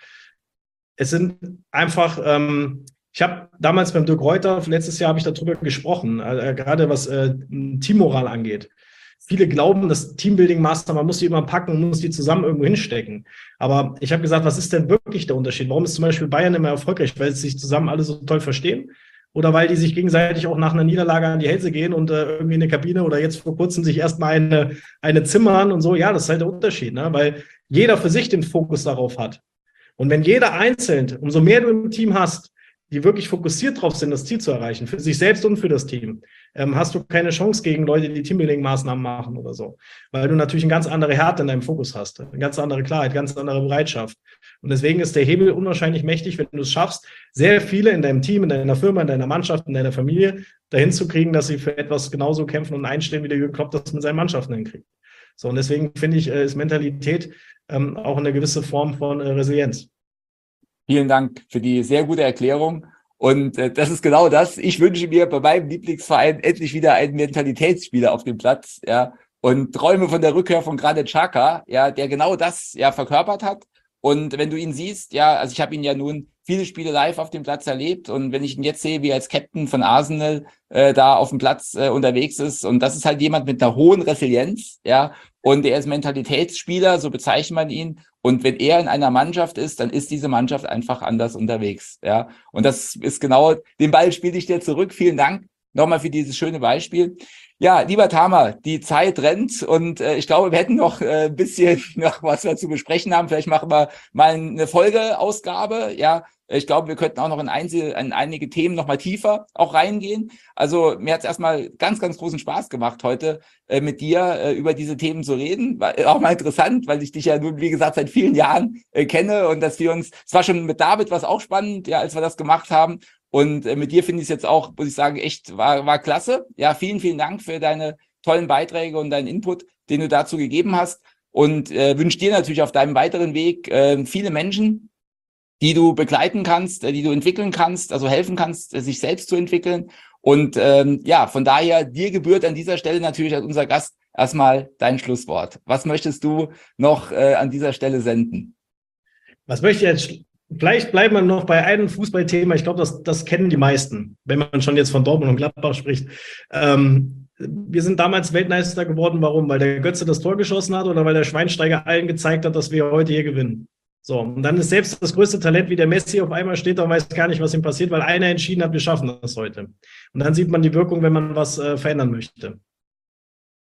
Es sind einfach... Ähm, Ich habe damals beim Dirk Reuter, letztes Jahr habe ich darüber gesprochen, äh, gerade was äh, Teammoral angeht. Viele glauben, das Teambuilding-Master, man muss die immer packen, muss die zusammen irgendwo hinstecken. Aber ich habe gesagt, was ist denn wirklich der Unterschied? Warum ist zum Beispiel Bayern immer erfolgreich? Weil sie sich zusammen alle so toll verstehen? Oder weil die sich gegenseitig auch nach einer Niederlage an die Hälse gehen und äh, irgendwie in eine Kabine oder jetzt vor kurzem sich erstmal eine, eine zimmern und so? Ja, das ist halt der Unterschied, ne? Weil jeder für sich den Fokus darauf hat. Und wenn jeder einzeln, umso mehr du im Team hast, die wirklich fokussiert drauf sind, das Ziel zu erreichen, für sich selbst und für das Team, ähm, hast du keine Chance gegen Leute, die Teambuilding-Maßnahmen machen oder so. Weil du natürlich eine ganz andere Härte in deinem Fokus hast, eine ganz andere Klarheit, ganz andere Bereitschaft. Und deswegen ist der Hebel unwahrscheinlich mächtig, wenn du es schaffst, sehr viele in deinem Team, in deiner Firma, in deiner Mannschaft, in deiner Familie dahin zu kriegen, dass sie für etwas genauso kämpfen und einstehen, wie der Jürgen Klopp das mit seinen Mannschaften hinkriegt. So, und deswegen finde ich, ist Mentalität ähm, auch eine gewisse Form von äh, Resilienz.
Vielen Dank für die sehr gute Erklärung. Und äh, das ist genau das. Ich wünsche mir bei meinem Lieblingsverein endlich wieder einen Mentalitätsspieler auf dem Platz, ja, und träume von der Rückkehr von Granit Xhaka, ja, der genau das ja verkörpert hat. Und wenn du ihn siehst, ja, also ich habe ihn ja nun viele Spiele live auf dem Platz erlebt und wenn ich ihn jetzt sehe, wie er als Captain von Arsenal äh, da auf dem Platz äh, unterwegs ist und das ist halt jemand mit einer hohen Resilienz, ja, und er ist Mentalitätsspieler, so bezeichnet man ihn. Und wenn er in einer Mannschaft ist, dann ist diese Mannschaft einfach anders unterwegs, ja. Und das ist genau, den Ball spiele ich dir zurück. Vielen Dank nochmal für dieses schöne Beispiel. Ja, lieber Tamer, die Zeit rennt und äh, ich glaube, wir hätten noch äh, ein bisschen noch was wir zu besprechen haben. Vielleicht machen wir mal eine Folgeausgabe, ja. Ich glaube, wir könnten auch noch in, Einzel in einige Themen noch mal tiefer auch reingehen. Also mir hat es erstmal ganz, ganz großen Spaß gemacht, heute äh, mit dir äh, über diese Themen zu reden. War auch mal interessant, weil ich dich ja nun, wie gesagt, seit vielen Jahren äh, kenne und dass wir uns, es war schon mit David was auch spannend, ja, als wir das gemacht haben. Und äh, mit dir finde ich es jetzt auch, muss ich sagen, echt war, war klasse. Ja, vielen, vielen Dank für deine tollen Beiträge und deinen Input, den du dazu gegeben hast. Und äh, wünsche dir natürlich auf deinem weiteren Weg äh, viele Menschen, die du begleiten kannst, die du entwickeln kannst, also helfen kannst, sich selbst zu entwickeln. Und ähm, ja, von daher, dir gebührt an dieser Stelle natürlich als unser Gast erstmal dein Schlusswort. Was möchtest du noch äh, an dieser Stelle senden?
Was möchte ich jetzt? Vielleicht bleiben wir noch bei einem Fußballthema. Ich glaube, das, das kennen die meisten, wenn man schon jetzt von Dortmund und Gladbach spricht. Ähm, wir sind damals Weltmeister geworden. Warum? Weil der Götze das Tor geschossen hat oder weil der Schweinsteiger allen gezeigt hat, dass wir heute hier gewinnen. So, und dann ist selbst das größte Talent wie der Messi auf einmal steht da und weiß gar nicht, was ihm passiert, weil einer entschieden hat, wir schaffen das heute. Und dann sieht man die Wirkung, wenn man was äh, verändern möchte.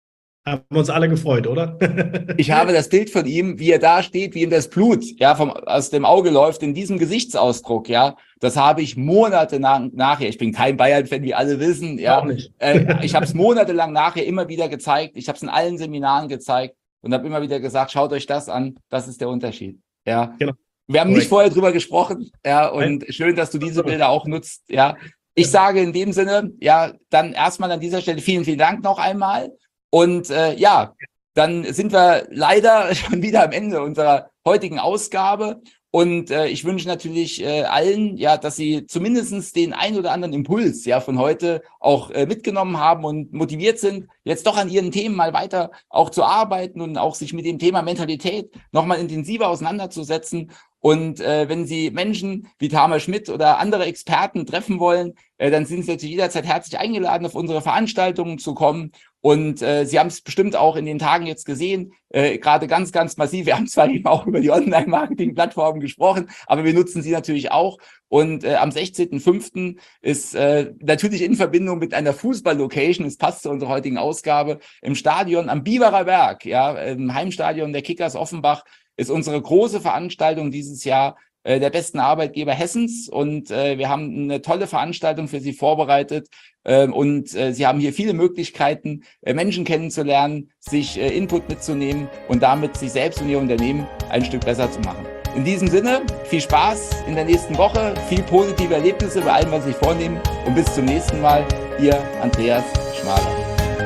Haben wir uns alle gefreut, oder?
Ich habe das Bild von ihm, wie er da steht, wie ihm das Blut ja vom aus dem Auge läuft, in diesem Gesichtsausdruck, ja. Das habe ich monatelang nachher. Ich bin kein Bayern-Fan, wie alle wissen, ja.
Auch nicht.
Äh, ich habe es monatelang nachher immer wieder gezeigt. Ich habe es in allen Seminaren gezeigt und habe immer wieder gesagt: Schaut euch das an. Das ist der Unterschied, ja.
Genau.
Wir haben
Correct.
nicht vorher drüber gesprochen, ja. Und schön, dass du diese Bilder auch nutzt, ja. Ich sage in dem Sinne, ja, dann erstmal an dieser Stelle vielen, vielen Dank noch einmal. Und äh, ja, dann sind wir leider schon wieder am Ende unserer heutigen Ausgabe. Und äh, ich wünsche natürlich äh, allen, ja, dass sie zumindestens den ein oder anderen Impuls ja von heute auch äh, mitgenommen haben und motiviert sind, jetzt doch an ihren Themen mal weiter auch zu arbeiten und auch sich mit dem Thema Mentalität nochmal intensiver auseinanderzusetzen. Und äh, wenn Sie Menschen wie Tamar Schmidt oder andere Experten treffen wollen, äh, dann sind Sie natürlich jederzeit herzlich eingeladen, auf unsere Veranstaltungen zu kommen. Und äh, Sie haben es bestimmt auch in den Tagen jetzt gesehen, äh, gerade ganz, ganz massiv. Wir haben zwar eben auch über die Online-Marketing-Plattformen gesprochen, aber wir nutzen sie natürlich auch. Und äh, am sechzehnten fünften ist äh, natürlich in Verbindung mit einer Fußball-Location, es passt zu unserer heutigen Ausgabe, im Stadion am Biberer Berg, ja, im Heimstadion der Kickers Offenbach, ist unsere große Veranstaltung dieses Jahr äh, der besten Arbeitgeber Hessens. Und äh, wir haben eine tolle Veranstaltung für Sie vorbereitet. Äh, und äh, Sie haben hier viele Möglichkeiten, äh, Menschen kennenzulernen, sich äh, Input mitzunehmen und damit sich selbst und Ihr Unternehmen ein Stück besser zu machen. In diesem Sinne, viel Spaß in der nächsten Woche, viel positive Erlebnisse bei allem, was Sie sich vornehmen. Und bis zum nächsten Mal, Ihr Andreas Schmaler.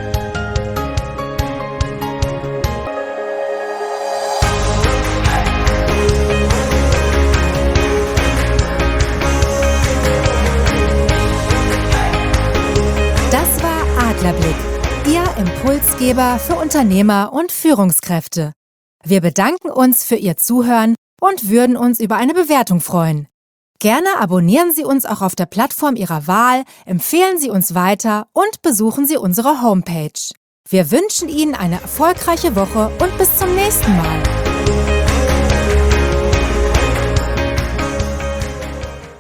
Das war Adlerblick, Ihr Impulsgeber für Unternehmer und Führungskräfte. Wir bedanken uns für Ihr Zuhören und würden uns über eine Bewertung freuen. Gerne abonnieren Sie uns auch auf der Plattform Ihrer Wahl, empfehlen Sie uns weiter und besuchen Sie unsere Homepage. Wir wünschen Ihnen eine erfolgreiche Woche und bis zum nächsten Mal.